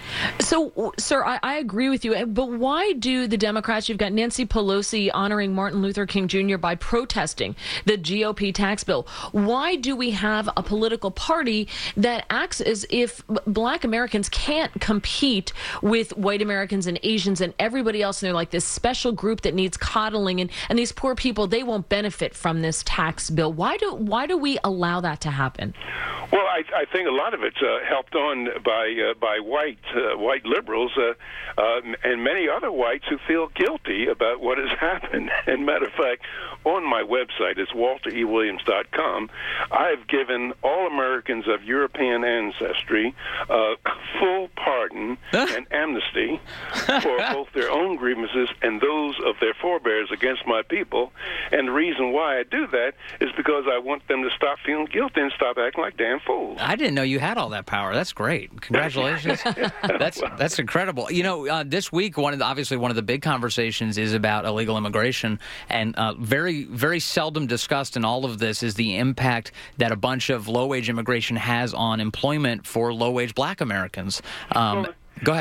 So, sir, I, I agree with you, but why do the Democrats, you've got Nancy Pelosi honoring Martin Luther King Junior by protesting the G O P tax bill? Why do we have a political party that acts as if Black Americans can't compete with white Americans and Asians and everybody else, and they're like this special group that needs coddling, and, and these poor people, they won't benefit from this tax bill? Why do, why do we allow that to happen? Well, I, I think a lot of it's uh, helped on by uh, by white uh, white liberals uh, uh, and many other whites who feel guilty about what has happened. And matter of fact, on my website, it's walter e williams dot com, I've given all Americans of European ancestry uh, full pardon and amnesty for both their own grievances and those of their forebears against my people. And the reason why I do that is because I want them to stop feeling guilty and stop acting like damn fools. I didn't know you had all that power. That's great. Congratulations. That's that's incredible. You know, uh, this week, one of the, obviously one of the big conversations is about illegal immigration, and uh, very, very seldom discussed in all of this is the impact that a bunch of low-wage immigration has on employment for low-wage Black Americans. Um, Well, Go ahead. I,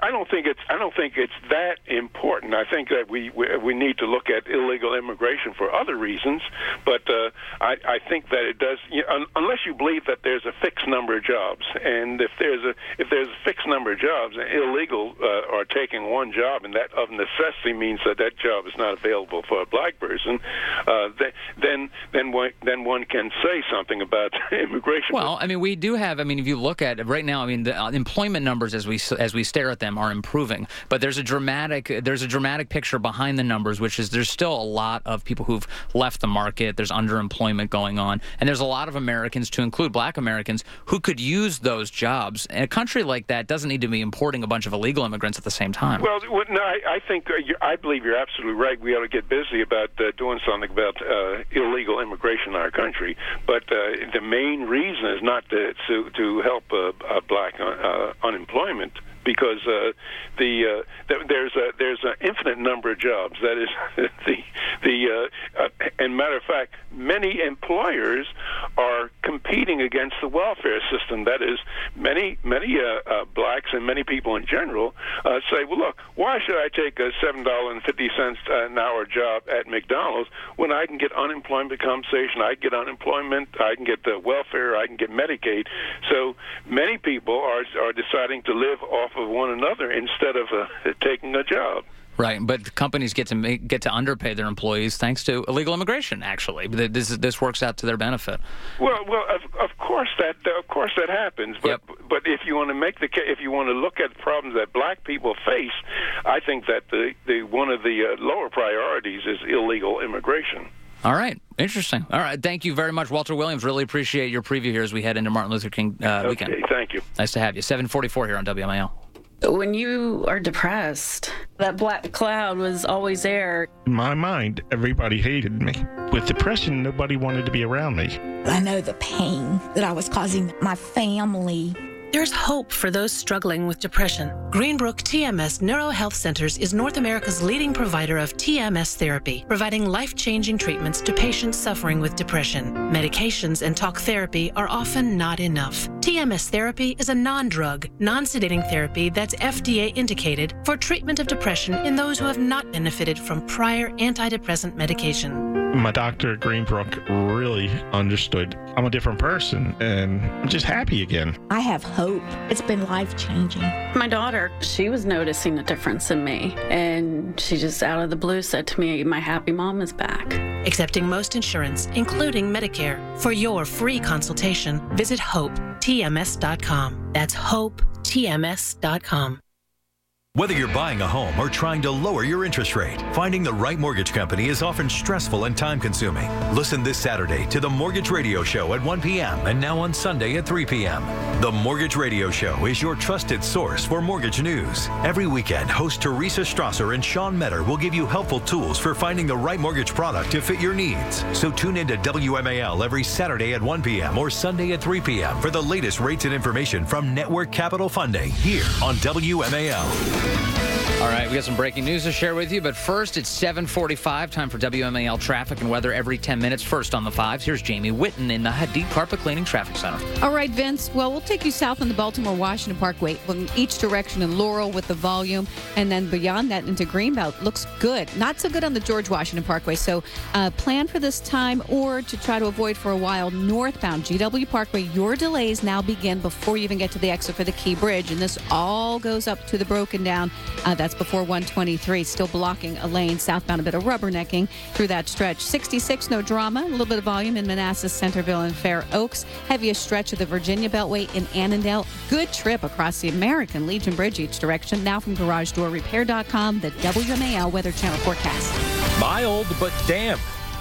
I don't think it's I don't think it's that important. I think that we we, we need to look at illegal immigration for other reasons, but uh, I, I think that it does. You know, un, unless you believe that there's a fixed number of jobs, and if there's a if there's a fixed number of jobs, illegal uh, are taking one job, and that of necessity means that that job is not available for a black person. Uh, then then one, then one can say something about immigration. Well, I mean, we do have. I mean, if you look at right now, I mean, the uh, employment numbers as we as we stare at them are improving, but there's a dramatic there's a dramatic picture behind the numbers, which is there's still a lot of people who've left the market. There's underemployment going on, and there's a lot of Americans, to include black Americans, who could use those jobs. And a country like that doesn't need to be importing a bunch of illegal immigrants at the same time. Well, no, I, I think uh, you're, I believe you're absolutely right. We ought to get busy about uh, doing something about uh, illegal immigration in our country. But uh, the main reason is not to to, to help uh, uh, black uh, unemployment, because uh, the uh, th- there's a there's an infinite number of jobs. That is the the uh, uh, and matter of fact, many employers are competing against the welfare system. That is, many many uh, uh, blacks and many people in general uh, say, well, look, why should I take a seven dollars and fifty cents an hour job at McDonald's when I can get unemployment compensation, I can get unemployment, I can get the welfare, I can get Medicaid. So many people are are deciding to live off of one another instead of uh, taking a job. Right, but companies get to make, get to underpay their employees thanks to illegal immigration. Actually, this this works out to their benefit. Well, well, of, of course that of course that happens. But yep. but if you want to make the if you want to look at the problems that black people face, I think that the, the one of the uh, lower priorities is illegal immigration. All right. Interesting. All right. Thank you very much, Walter Williams. Really appreciate your preview here as we head into Martin Luther King uh, okay, weekend. Okay, thank you. Nice to have you. seven forty-four here on W M A L. When you are depressed, that black cloud was always there. In my mind, everybody hated me. With depression, nobody wanted to be around me. I know the pain that I was causing my family. There's hope for those struggling with depression. Greenbrook T M S NeuroHealth Centers is North America's leading provider of T M S therapy, providing life-changing treatments to patients suffering with depression. Medications and talk therapy are often not enough. T M S therapy is a non-drug, non-sedating therapy that's F D A indicated for treatment of depression in those who have not benefited from prior antidepressant medication. My doctor at Greenbrook really understood I'm a different person, and I'm just happy again. I have hope. It's been life-changing. My daughter, she was noticing a difference in me, and she just out of the blue said to me, my happy mom is back. Accepting most insurance, including Medicare. For your free consultation, visit hope T M S dot com. That's hope T M S dot com. Whether you're buying a home or trying to lower your interest rate, finding the right mortgage company is often stressful and time-consuming. Listen this Saturday to the Mortgage Radio Show at one p.m. and now on Sunday at three p.m. The Mortgage Radio Show is your trusted source for mortgage news. Every weekend, host Teresa Strasser and Sean Metter will give you helpful tools for finding the right mortgage product to fit your needs. So tune in to W M A L every Saturday at one p.m. or Sunday at three p.m. for the latest rates and information from Network Capital Funding here on W M A L. All right, we got some breaking news to share with you, but first it's seven forty-five, time for W M A L traffic and weather every ten minutes. First on the fives, here's Jamie Whitten in the Hadid Carpet Cleaning Traffic Center. All right, Vince. Well, we'll take you south on the Baltimore-Washington Parkway in each direction in Laurel with the volume, and then beyond that into Greenbelt. Looks good. Not so good on the George Washington Parkway, so uh, plan for this time or to try to avoid for a while northbound G W Parkway. Your delays now begin before you even get to the exit for the Key Bridge, and this all goes up to the Broken Down. Uh, that's before one twenty-three, still blocking a lane southbound, a bit of rubbernecking through that stretch. sixty-six, no drama, a little bit of volume in Manassas, Centerville, and Fair Oaks. Heaviest stretch of the Virginia Beltway in Annandale. Good trip across the American Legion Bridge each direction. Now from Garage Door Repair dot com, the W M A L Weather Channel forecast. Mild but damp.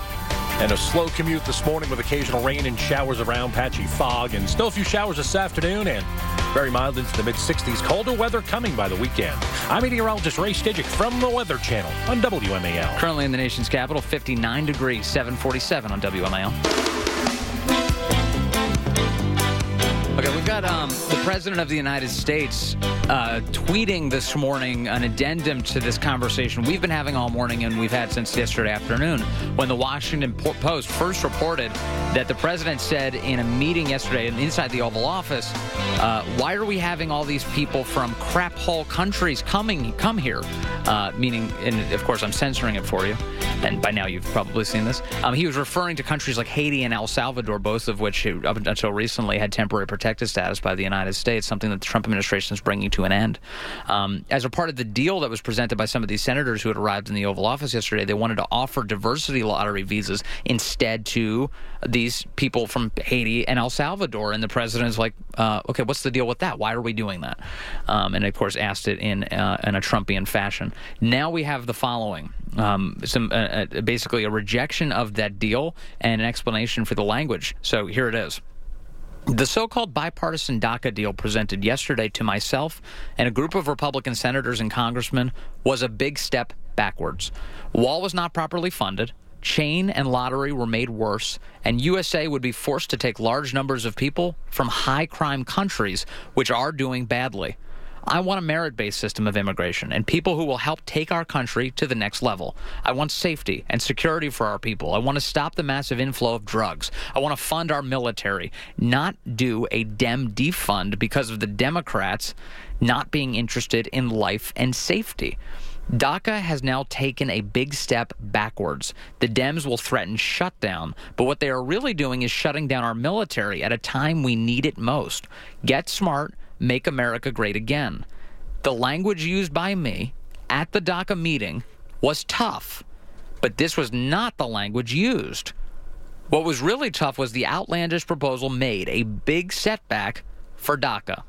And a slow commute this morning with occasional rain and showers around, patchy fog, and still a few showers this afternoon, and very mild into the mid sixties. Colder weather coming by the weekend. I'm meteorologist Ray Stidgick from the Weather Channel on W M A L. Currently in the nation's capital, fifty-nine degrees, seven forty-seven on W M A L. Okay, we've got um, the President of the United States uh, tweeting this morning an addendum to this conversation we've been having all morning and we've had since yesterday afternoon, when the Washington Post first reported that the president said in a meeting yesterday inside the Oval Office, uh, why are we having all these people from crap hole countries coming come here? Uh, meaning, and of course I'm censoring it for you, and by now you've probably seen this. Um, he was referring to countries like Haiti and El Salvador, both of which up until recently had temporary protected status by the United States, something that the Trump administration is bringing to an end. Um, as a part of the deal that was presented by some of these senators who had arrived in the Oval Office yesterday, they wanted to offer diversity lottery visas instead to these people from Haiti and El Salvador. And the president's like, uh, okay, what's the deal with that? Why are we doing that? Um, and, of course, asked it in, uh, in a Trumpian fashion. Now we have the following. Um, some uh, uh, basically a rejection of that deal and an explanation for the language. So here it is. The so-called bipartisan DACA deal presented yesterday to myself and a group of Republican senators and congressmen was a big step backwards. Wall was not properly funded. Chain and lottery were made worse, and U S A would be forced to take large numbers of people from high-crime countries, which are doing badly. I want a merit-based system of immigration and people who will help take our country to the next level. I want safety and security for our people. I want to stop the massive inflow of drugs. I want to fund our military, not do a Dem defund because of the Democrats not being interested in life and safety. DACA has now taken a big step backwards. The Dems will threaten shutdown, but what they are really doing is shutting down our military at a time we need it most. Get smart. Make America great again. The language used by me at the DACA meeting was tough, but this was not the language used. What was really tough was the outlandish proposal made, a big setback for DACA.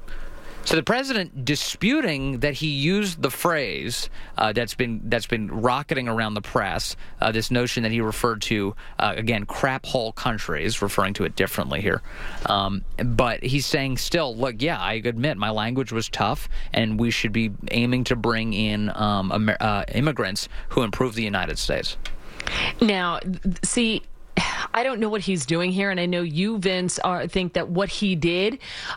So the president disputing that he used the phrase uh, that's been that's been rocketing around the press, uh, this notion that he referred to, uh, again, crap hole countries, referring to it differently here. Um, but he's saying still, look, yeah, I admit my language was tough, and we should be aiming to bring in um, Amer- uh, immigrants who improve the United States. Now, see, I don't know what he's doing here, and I know you, Vince, are, think that what he did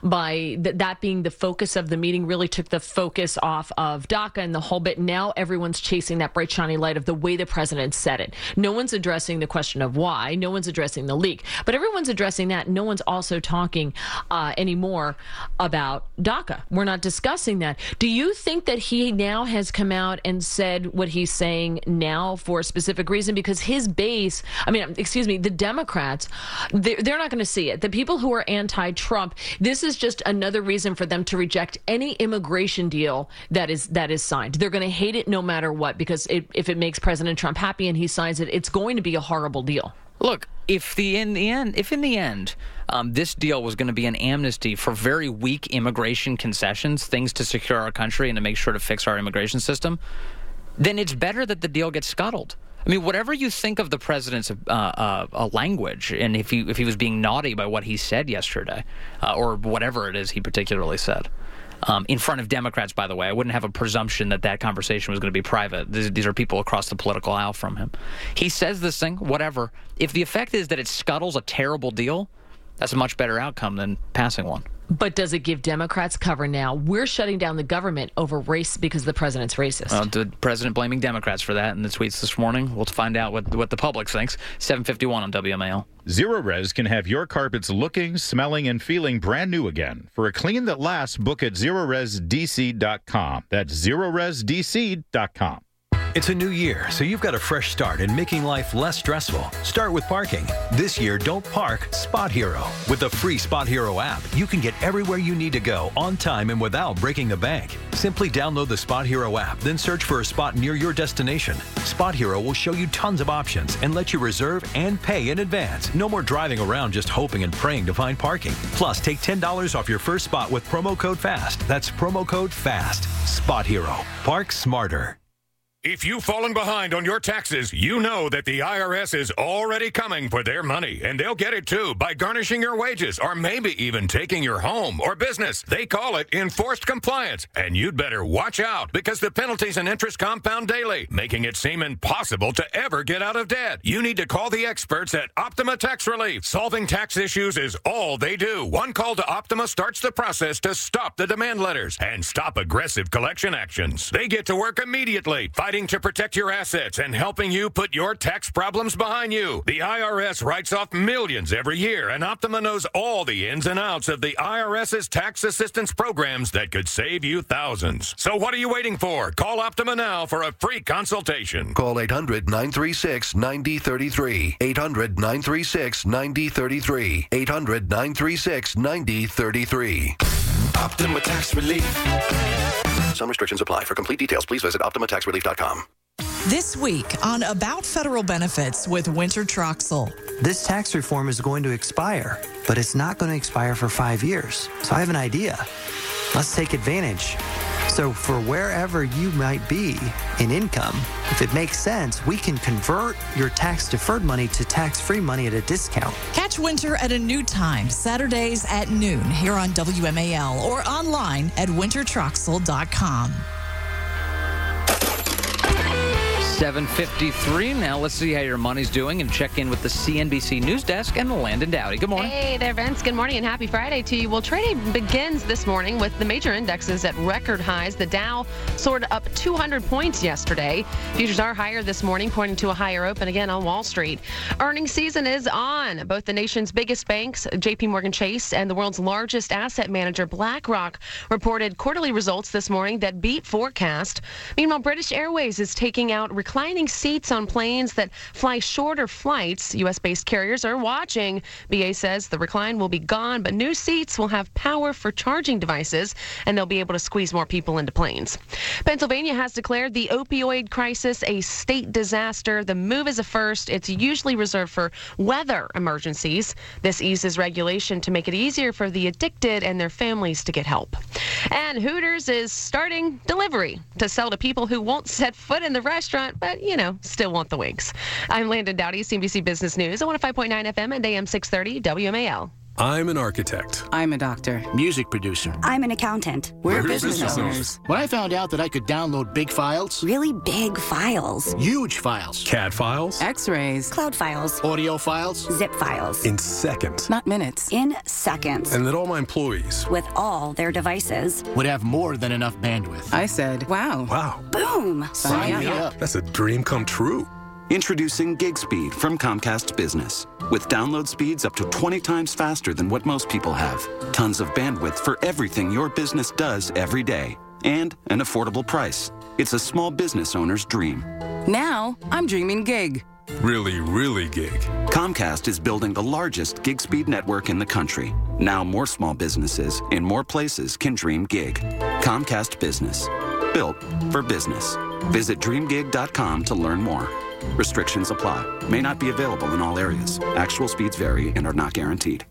by th- that being the focus of the meeting really took the focus off of DACA and the whole bit. Now everyone's chasing that bright, shiny light of the way the president said it. No one's addressing the question of why. No one's addressing the leak. But everyone's addressing that. No one's also talking uh, anymore about DACA. We're not discussing that. Do you think that he now has come out and said what he's saying now for a specific reason? Because his base, I mean, excuse me, the Democrats, they're, they're not going to see it. The people who are anti-Trump, this is just another reason for them to reject any immigration deal that is that is signed. They're going to hate it no matter what, because it, if it makes President Trump happy and he signs it, it's going to be a horrible deal. Look, if the in the end, if in the end, um, this deal was going to be an amnesty for very weak immigration concessions, things to secure our country and to make sure to fix our immigration system, then it's better that the deal gets scuttled. I mean, whatever you think of the president's uh, uh, uh, language, and if he if he was being naughty by what he said yesterday, uh, or whatever it is he particularly said, um, in front of Democrats, by the way, I wouldn't have a presumption that that conversation was going to be private. These, these are people across the political aisle from him. He says this thing, whatever. If the effect is that it scuttles a terrible deal, that's a much better outcome than passing one. But does it give Democrats cover now? We're shutting down the government over race because the president's racist. Well, the president blaming Democrats for that in the tweets this morning. We'll find out what what the public thinks. seven fifty-one on W M A L. Zerorez can have your carpets looking, smelling, and feeling brand new again. For a clean that lasts, book at zerorez d c dot com. That's zerorez d c dot com. It's a new year, so you've got a fresh start in making life less stressful. Start with parking. This year, don't park, Spot Hero. With the free Spot Hero app, you can get everywhere you need to go on time and without breaking the bank. Simply download the Spot Hero app, then search for a spot near your destination. Spot Hero will show you tons of options and let you reserve and pay in advance. No more driving around just hoping and praying to find parking. Plus, take ten dollars off your first spot with promo code FAST. That's promo code FAST. Spot Hero. Park smarter. If you've fallen behind on your taxes, you know that the I R S is already coming for their money, and they'll get it too by garnishing your wages or maybe even taking your home or business. They call it enforced compliance, and you'd better watch out because the penalties and interest compound daily, making it seem impossible to ever get out of debt. You need to call the experts at Optima Tax Relief. Solving tax issues is all they do. One call to Optima starts the process to stop the demand letters and stop aggressive collection actions. They get to work immediately, fighting to protect your assets and helping you put your tax problems behind you. The I R S writes off millions every year, and Optima knows all the ins and outs of the IRS's tax assistance programs that could save you thousands. So what are you waiting for? Call Optima now for a free consultation. Call eight hundred, nine three six, nine zero three three. eight hundred, nine three six, nine zero three three. eight hundred, nine three six, nine zero three three. Optima Tax Relief. Some restrictions apply. For complete details, please visit optima tax relief dot com. This week on About Federal Benefits with Winter Troxel. This tax reform is going to expire, but it's not going to expire for five years. So I have an idea. Let's take advantage. So for wherever you might be in income, if it makes sense, we can convert your tax-deferred money to tax-free money at a discount. Catch Winter at a new time, Saturdays at noon here on W M A L or online at winter troxel dot com. seven fifty-three. Now let's see how your money's doing and check in with the C N B C News Desk and Landon Dowdy. Good morning. Hey there, Vince. Good morning and happy Friday to you. Well, trading begins this morning with the major indexes at record highs. The Dow soared up two hundred points yesterday. Futures are higher this morning, pointing to a higher open again on Wall Street. Earnings season is on. Both the nation's biggest banks, J P Morgan Chase, and the world's largest asset manager, BlackRock, reported quarterly results this morning that beat forecast. Meanwhile, British Airways is taking out reclining seats on planes that fly shorter flights. U S-based carriers are watching. B A says the recline will be gone, but new seats will have power for charging devices, and they'll be able to squeeze more people into planes. Pennsylvania has declared the opioid crisis a state disaster. The move is a first. It's usually reserved for weather emergencies. This eases regulation to make it easier for the addicted and their families to get help. And Hooters is starting delivery to sell to people who won't set foot in the restaurant, but, you know, still want the wings. I'm Landon Dowdy, C N B C Business News, on one oh five point nine F M and A M six thirty W M A L. I'm an architect. I'm a doctor. Music producer. I'm an accountant. We're, We're business, business owners. owners. When I found out that I could download big files, really big files, huge files, C A D files, X-rays, cloud files, audio files, zip files, in seconds, not minutes, in seconds, and that all my employees, with all their devices, would have more than enough bandwidth. I said, wow. Wow. Boom. Sign, Sign me up. up. That's a dream come true. Introducing Gig Speed from Comcast Business. With download speeds up to twenty times faster than what most people have. Tons of bandwidth for everything your business does every day. And an affordable price. It's a small business owner's dream. Now, I'm dreaming gig. Really, really gig. Comcast is building the largest gig speed network in the country. Now more small businesses in more places can dream gig. Comcast Business. Built for business. Visit dream gig dot com to learn more. Restrictions apply. May not be available in all areas. Actual speeds vary and are not guaranteed.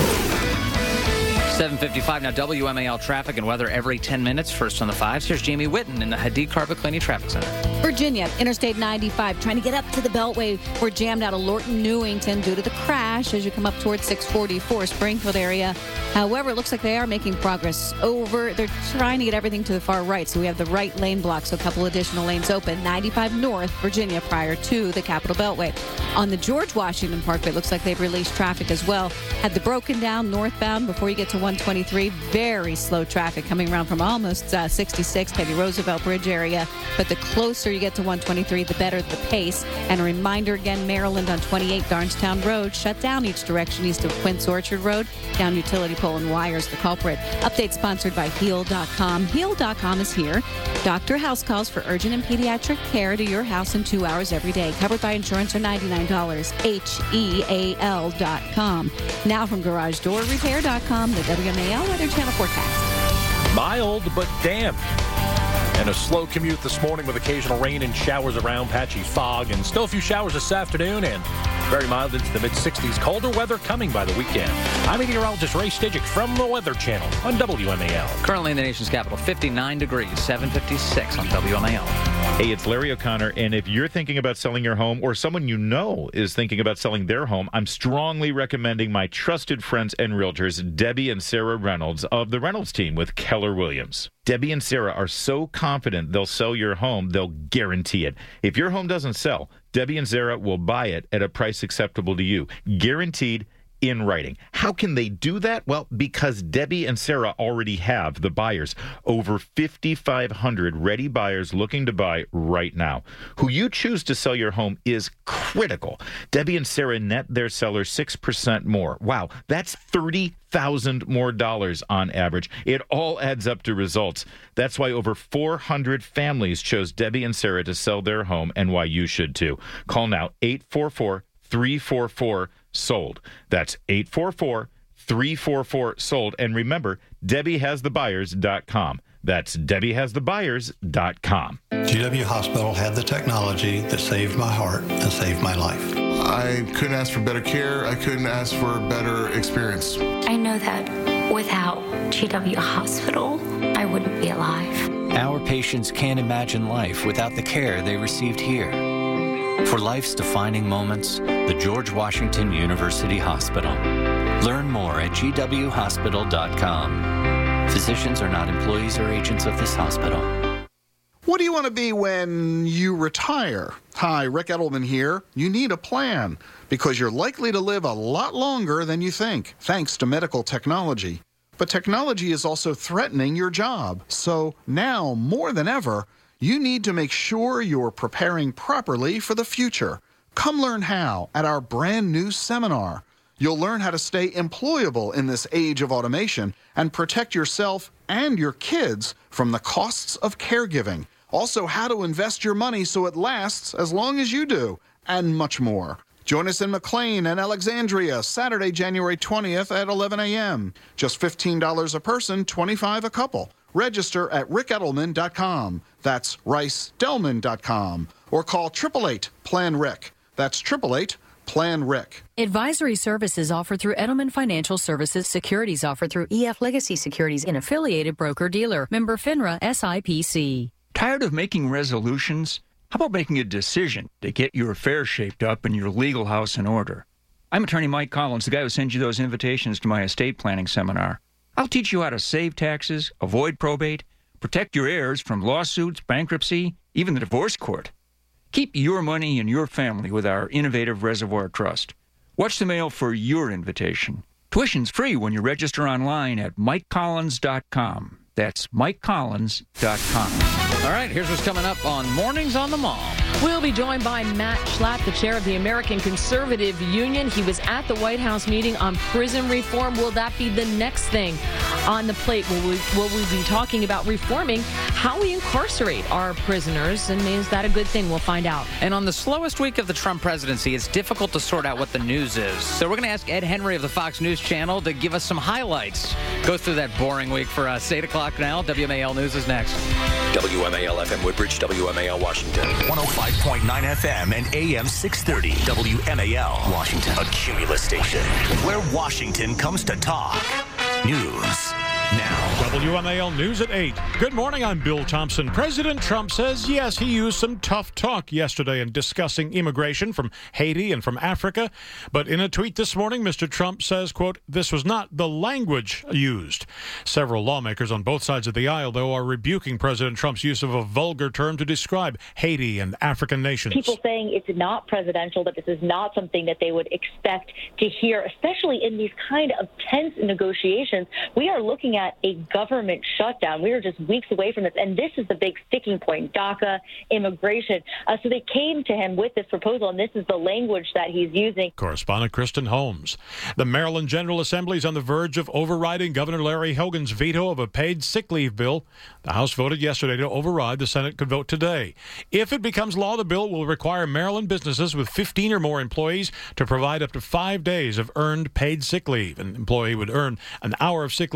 seven fifty-five now. W M A L traffic and weather every ten minutes. First on the fives. Here's Jamie Whitten in the Hadid Carpet Cleaning Traffic Center. Virginia, Interstate ninety-five, trying to get up to the Beltway. We're jammed out of Lorton, Newington due to the crash as you come up towards six forty-four Springfield area. However, it looks like they are making progress over. They're trying to get everything to the far right, so we have the right lane block, so a couple additional lanes open. ninety-five North, Virginia, prior to the Capitol Beltway. On the George Washington Parkway, it looks like they've released traffic as well. Had the broken down northbound before you get to one twenty-three. Very slow traffic coming around from almost uh, sixty-six, Teddy Roosevelt Bridge area. But the closer you get to one twenty-three, the better the pace. And a reminder again, Maryland on twenty-eight Darnestown Road shut down each direction east of Quince Orchard Road. Down utility pole and wires, the culprit. Update sponsored by Heal dot com. Heal dot com is here. Doctor House calls for urgent and pediatric care to your house in two hours every day. Covered by insurance or ninety-nine dollars. H E A L dot com. Now from Garage Door Repair dot com, the W M A L Weather Channel forecast. Mild but damp. And a slow commute this morning with occasional rain and showers around, patchy fog, and still a few showers this afternoon and Very mild into the mid-sixties. Colder weather coming by the weekend. I'm meteorologist Ray Stijic from the Weather Channel on W M A L. Currently in the nation's capital, fifty-nine degrees, seven fifty-six on W M A L. Hey, it's Larry O'Connor, and if you're thinking about selling your home or someone you know is thinking about selling their home, I'm strongly recommending my trusted friends and realtors, Debbie and Sarah Reynolds of the Reynolds team with Keller Williams. Debbie and Sarah are so confident they'll sell your home, they'll guarantee it. If your home doesn't sell, Debbie and Sarah will buy it at a price acceptable to you. Guaranteed in writing. How can they do that? Well, because Debbie and Sarah already have the buyers. Over fifty-five hundred ready buyers looking to buy right now. Who you choose to sell your home is critical. Debbie and Sarah net their sellers six percent more. Wow, that's thirty thousand dollars more dollars on average. It all adds up to results. That's why over four hundred families chose Debbie and Sarah to sell their home, and why you should too. Call now, eight four four, three four four, sold. That's eight four four, three four four, sold. And remember, Debbie Has The Buyers dot com. That's Debbie Has The Buyers dot com. G W Hospital had the technology that saved my heart and saved my life. I couldn't ask for better care. I couldn't ask for a better experience. I know that without G W Hospital, I wouldn't be alive. Our patients can't imagine life without the care they received here. For life's defining moments, the George Washington University Hospital. Learn more at G W hospital dot com. Physicians are not employees or agents of this hospital. What do you want to be when you retire? Hi, Rick Edelman here. You need a plan because you're likely to live a lot longer than you think, thanks to medical technology. But technology is also threatening your job. So now, more than ever, you need to make sure you're preparing properly for the future. Come learn how at our brand new seminar. You'll learn how to stay employable in this age of automation and protect yourself and your kids from the costs of caregiving. Also, how to invest your money so it lasts as long as you do, and much more. Join us in McLean and Alexandria, Saturday, January twentieth at eleven a.m. Just fifteen dollars a person, twenty-five dollars a couple. Register at rick edelman dot com. That's rice delman dot com. Or call eight eight eight, plan rick. That's eight eight eight, plan rick. Advisory services offered through Edelman Financial Services. Securities offered through E F Legacy Securities, an affiliated broker-dealer. Member FINRA S I P C. Tired of making resolutions? How about making a decision to get your affairs shaped up and your legal house in order? I'm attorney Mike Collins, the guy who sends you those invitations to my estate planning seminar. I'll teach you how to save taxes, avoid probate, protect your heirs from lawsuits, bankruptcy, even the divorce court. Keep your money and your family with our innovative Reservoir Trust. Watch the mail for your invitation. Tuition's free when you register online at mike collins dot com. That's mike collins dot com. All right, here's what's coming up on Mornings on the Mall. We'll be joined by Matt Schlapp, the chair of the American Conservative Union. He was at the White House meeting on prison reform. Will that be the next thing on the plate? Will we, will we be talking about reforming how we incarcerate our prisoners? And is that a good thing? We'll find out. And on the slowest week of the Trump presidency, it's difficult to sort out what the news is. So we're going to ask Ed Henry of the Fox News Channel to give us some highlights. Go through that boring week for us. eight o'clock now. W M A L News is next. W M A L F M Woodbridge, W M A L Washington. one oh five point nine F M and A M six thirty. W M A L Washington. A Cumulus station where Washington comes to talk. News now. W M A L News at eight. Good morning, I'm Bill Thompson. President Trump says, yes, he used some tough talk yesterday in discussing immigration from Haiti and from Africa. But in a tweet this morning, Mister Trump says, quote, this was not the language used. Several lawmakers on both sides of the aisle, though, are rebuking President Trump's use of a vulgar term to describe Haiti and African nations. People saying it's not presidential, that this is not something that they would expect to hear, especially in these kind of tense negotiations. We are looking at a government shutdown. We are just weeks away from this, and this is the big sticking point, DACA, immigration. Uh, so they came to him with this proposal, and this is the language that he's using. Correspondent Kristen Holmes. The Maryland General Assembly is on the verge of overriding Governor Larry Hogan's veto of a paid sick leave bill. The House voted yesterday to override. The Senate could vote today. If it becomes law, the bill will require Maryland businesses with fifteen or more employees to provide up to five days of earned paid sick leave. An employee would earn an hour of sick leave for every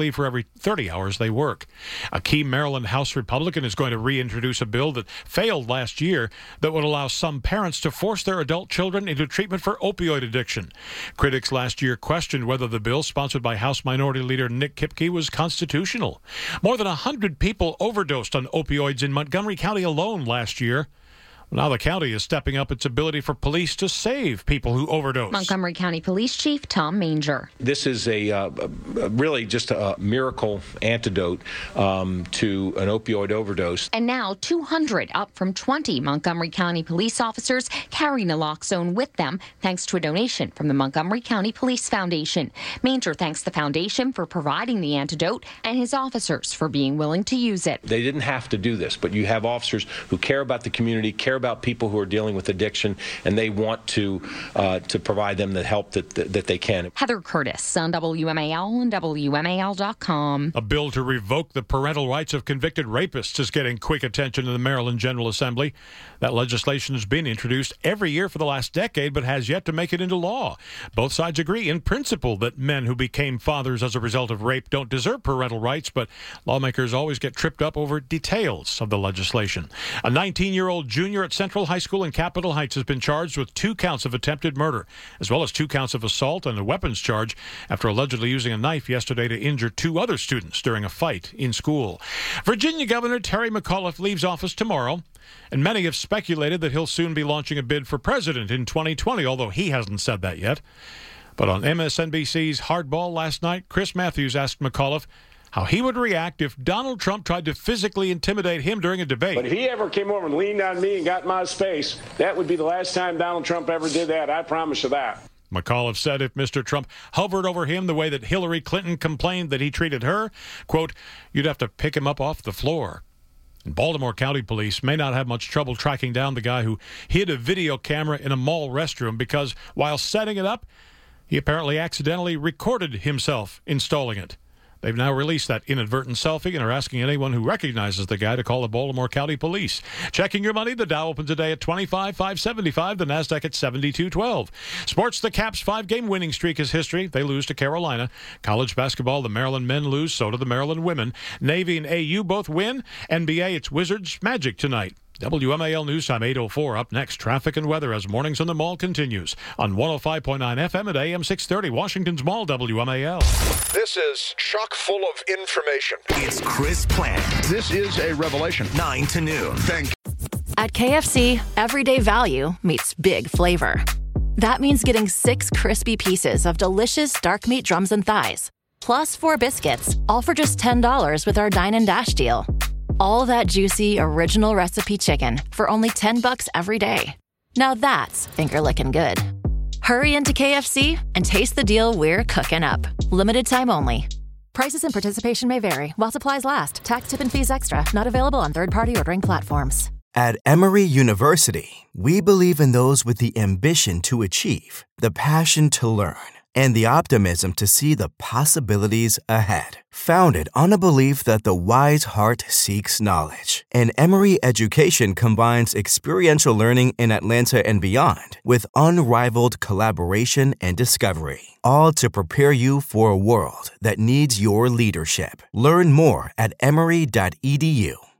thirty hours they work. A key Maryland House Republican is going to reintroduce a bill that failed last year that would allow some parents to force their adult children into treatment for opioid addiction. Critics last year questioned whether the bill, sponsored by House Minority Leader Nick Kipke, was constitutional. More than one hundred people overdosed on opioids in Montgomery County alone last year. Now the county is stepping up its ability for police to save people who overdose. Montgomery County Police Chief Tom Manger. This is a, uh, a really just a miracle antidote um, to an opioid overdose. And now two hundred, up from twenty Montgomery County police officers carry naloxone with them, thanks to a donation from the Montgomery County Police Foundation. Manger thanks the foundation for providing the antidote and his officers for being willing to use it. They didn't have to do this, but you have officers who care about the community, care about people who are dealing with addiction, and they want to uh, to provide them the help that, that that they can. Heather Curtis on W M A L and W M A L dot com. A bill to revoke the parental rights of convicted rapists is getting quick attention in the Maryland General Assembly. That legislation has been introduced every year for the last decade, but has yet to make it into law. Both sides agree in principle that men who became fathers as a result of rape don't deserve parental rights, but lawmakers always get tripped up over details of the legislation. A nineteen-year-old junior at Central High School in Capitol Heights has been charged with two counts of attempted murder, as well as two counts of assault and a weapons charge after allegedly using a knife yesterday to injure two other students during a fight in school. Virginia Governor Terry McAuliffe leaves office tomorrow, and many have speculated that he'll soon be launching a bid for president in twenty twenty, although he hasn't said that yet. But on M S N B C's Hardball last night, Chris Matthews asked McAuliffe how he would react if Donald Trump tried to physically intimidate him during a debate. But if he ever came over and leaned on me and got in my space, that would be the last time Donald Trump ever did that. I promise you that. McAuliffe said if Mister Trump hovered over him the way that Hillary Clinton complained that he treated her, quote, you'd have to pick him up off the floor. And Baltimore County Police may not have much trouble tracking down the guy who hid a video camera in a mall restroom because while setting it up, he apparently accidentally recorded himself installing it. They've now released that inadvertent selfie and are asking anyone who recognizes the guy to call the Baltimore County Police. Checking your money, the Dow opens today at twenty-five thousand five hundred seventy-five, the NASDAQ at seventy-two twelve. Sports, the Caps' five-game winning streak is history. They lose to Carolina. College basketball, the Maryland men lose, so do the Maryland women. Navy and A U both win. N B A, it's Wizards Magic tonight. W M A L News Time eight oh four. Up next, traffic and weather as Mornings on the Mall continues on one oh five point nine F M at A M six thirty, Washington's Mall, W M A L. This is chock full of information. It's Chris Plant. This is a revelation. nine to noon. Thank you. At K F C, everyday value meets big flavor. That means getting six crispy pieces of delicious dark meat drums and thighs, plus four biscuits, all for just ten dollars with our Dine and Dash deal. All that juicy, original recipe chicken for only ten bucks every day. Now that's finger-licking good. Hurry into K F C and taste the deal we're cooking up. Limited time only. Prices and participation may vary while supplies last. Tax, tip, and fees extra. Not available on third-party ordering platforms. At Emory University, we believe in those with the ambition to achieve, the passion to learn, and the optimism to see the possibilities ahead. Founded on a belief that the wise heart seeks knowledge, and Emory education combines experiential learning in Atlanta and beyond with unrivaled collaboration and discovery, all to prepare you for a world that needs your leadership. Learn more at emory dot e d u.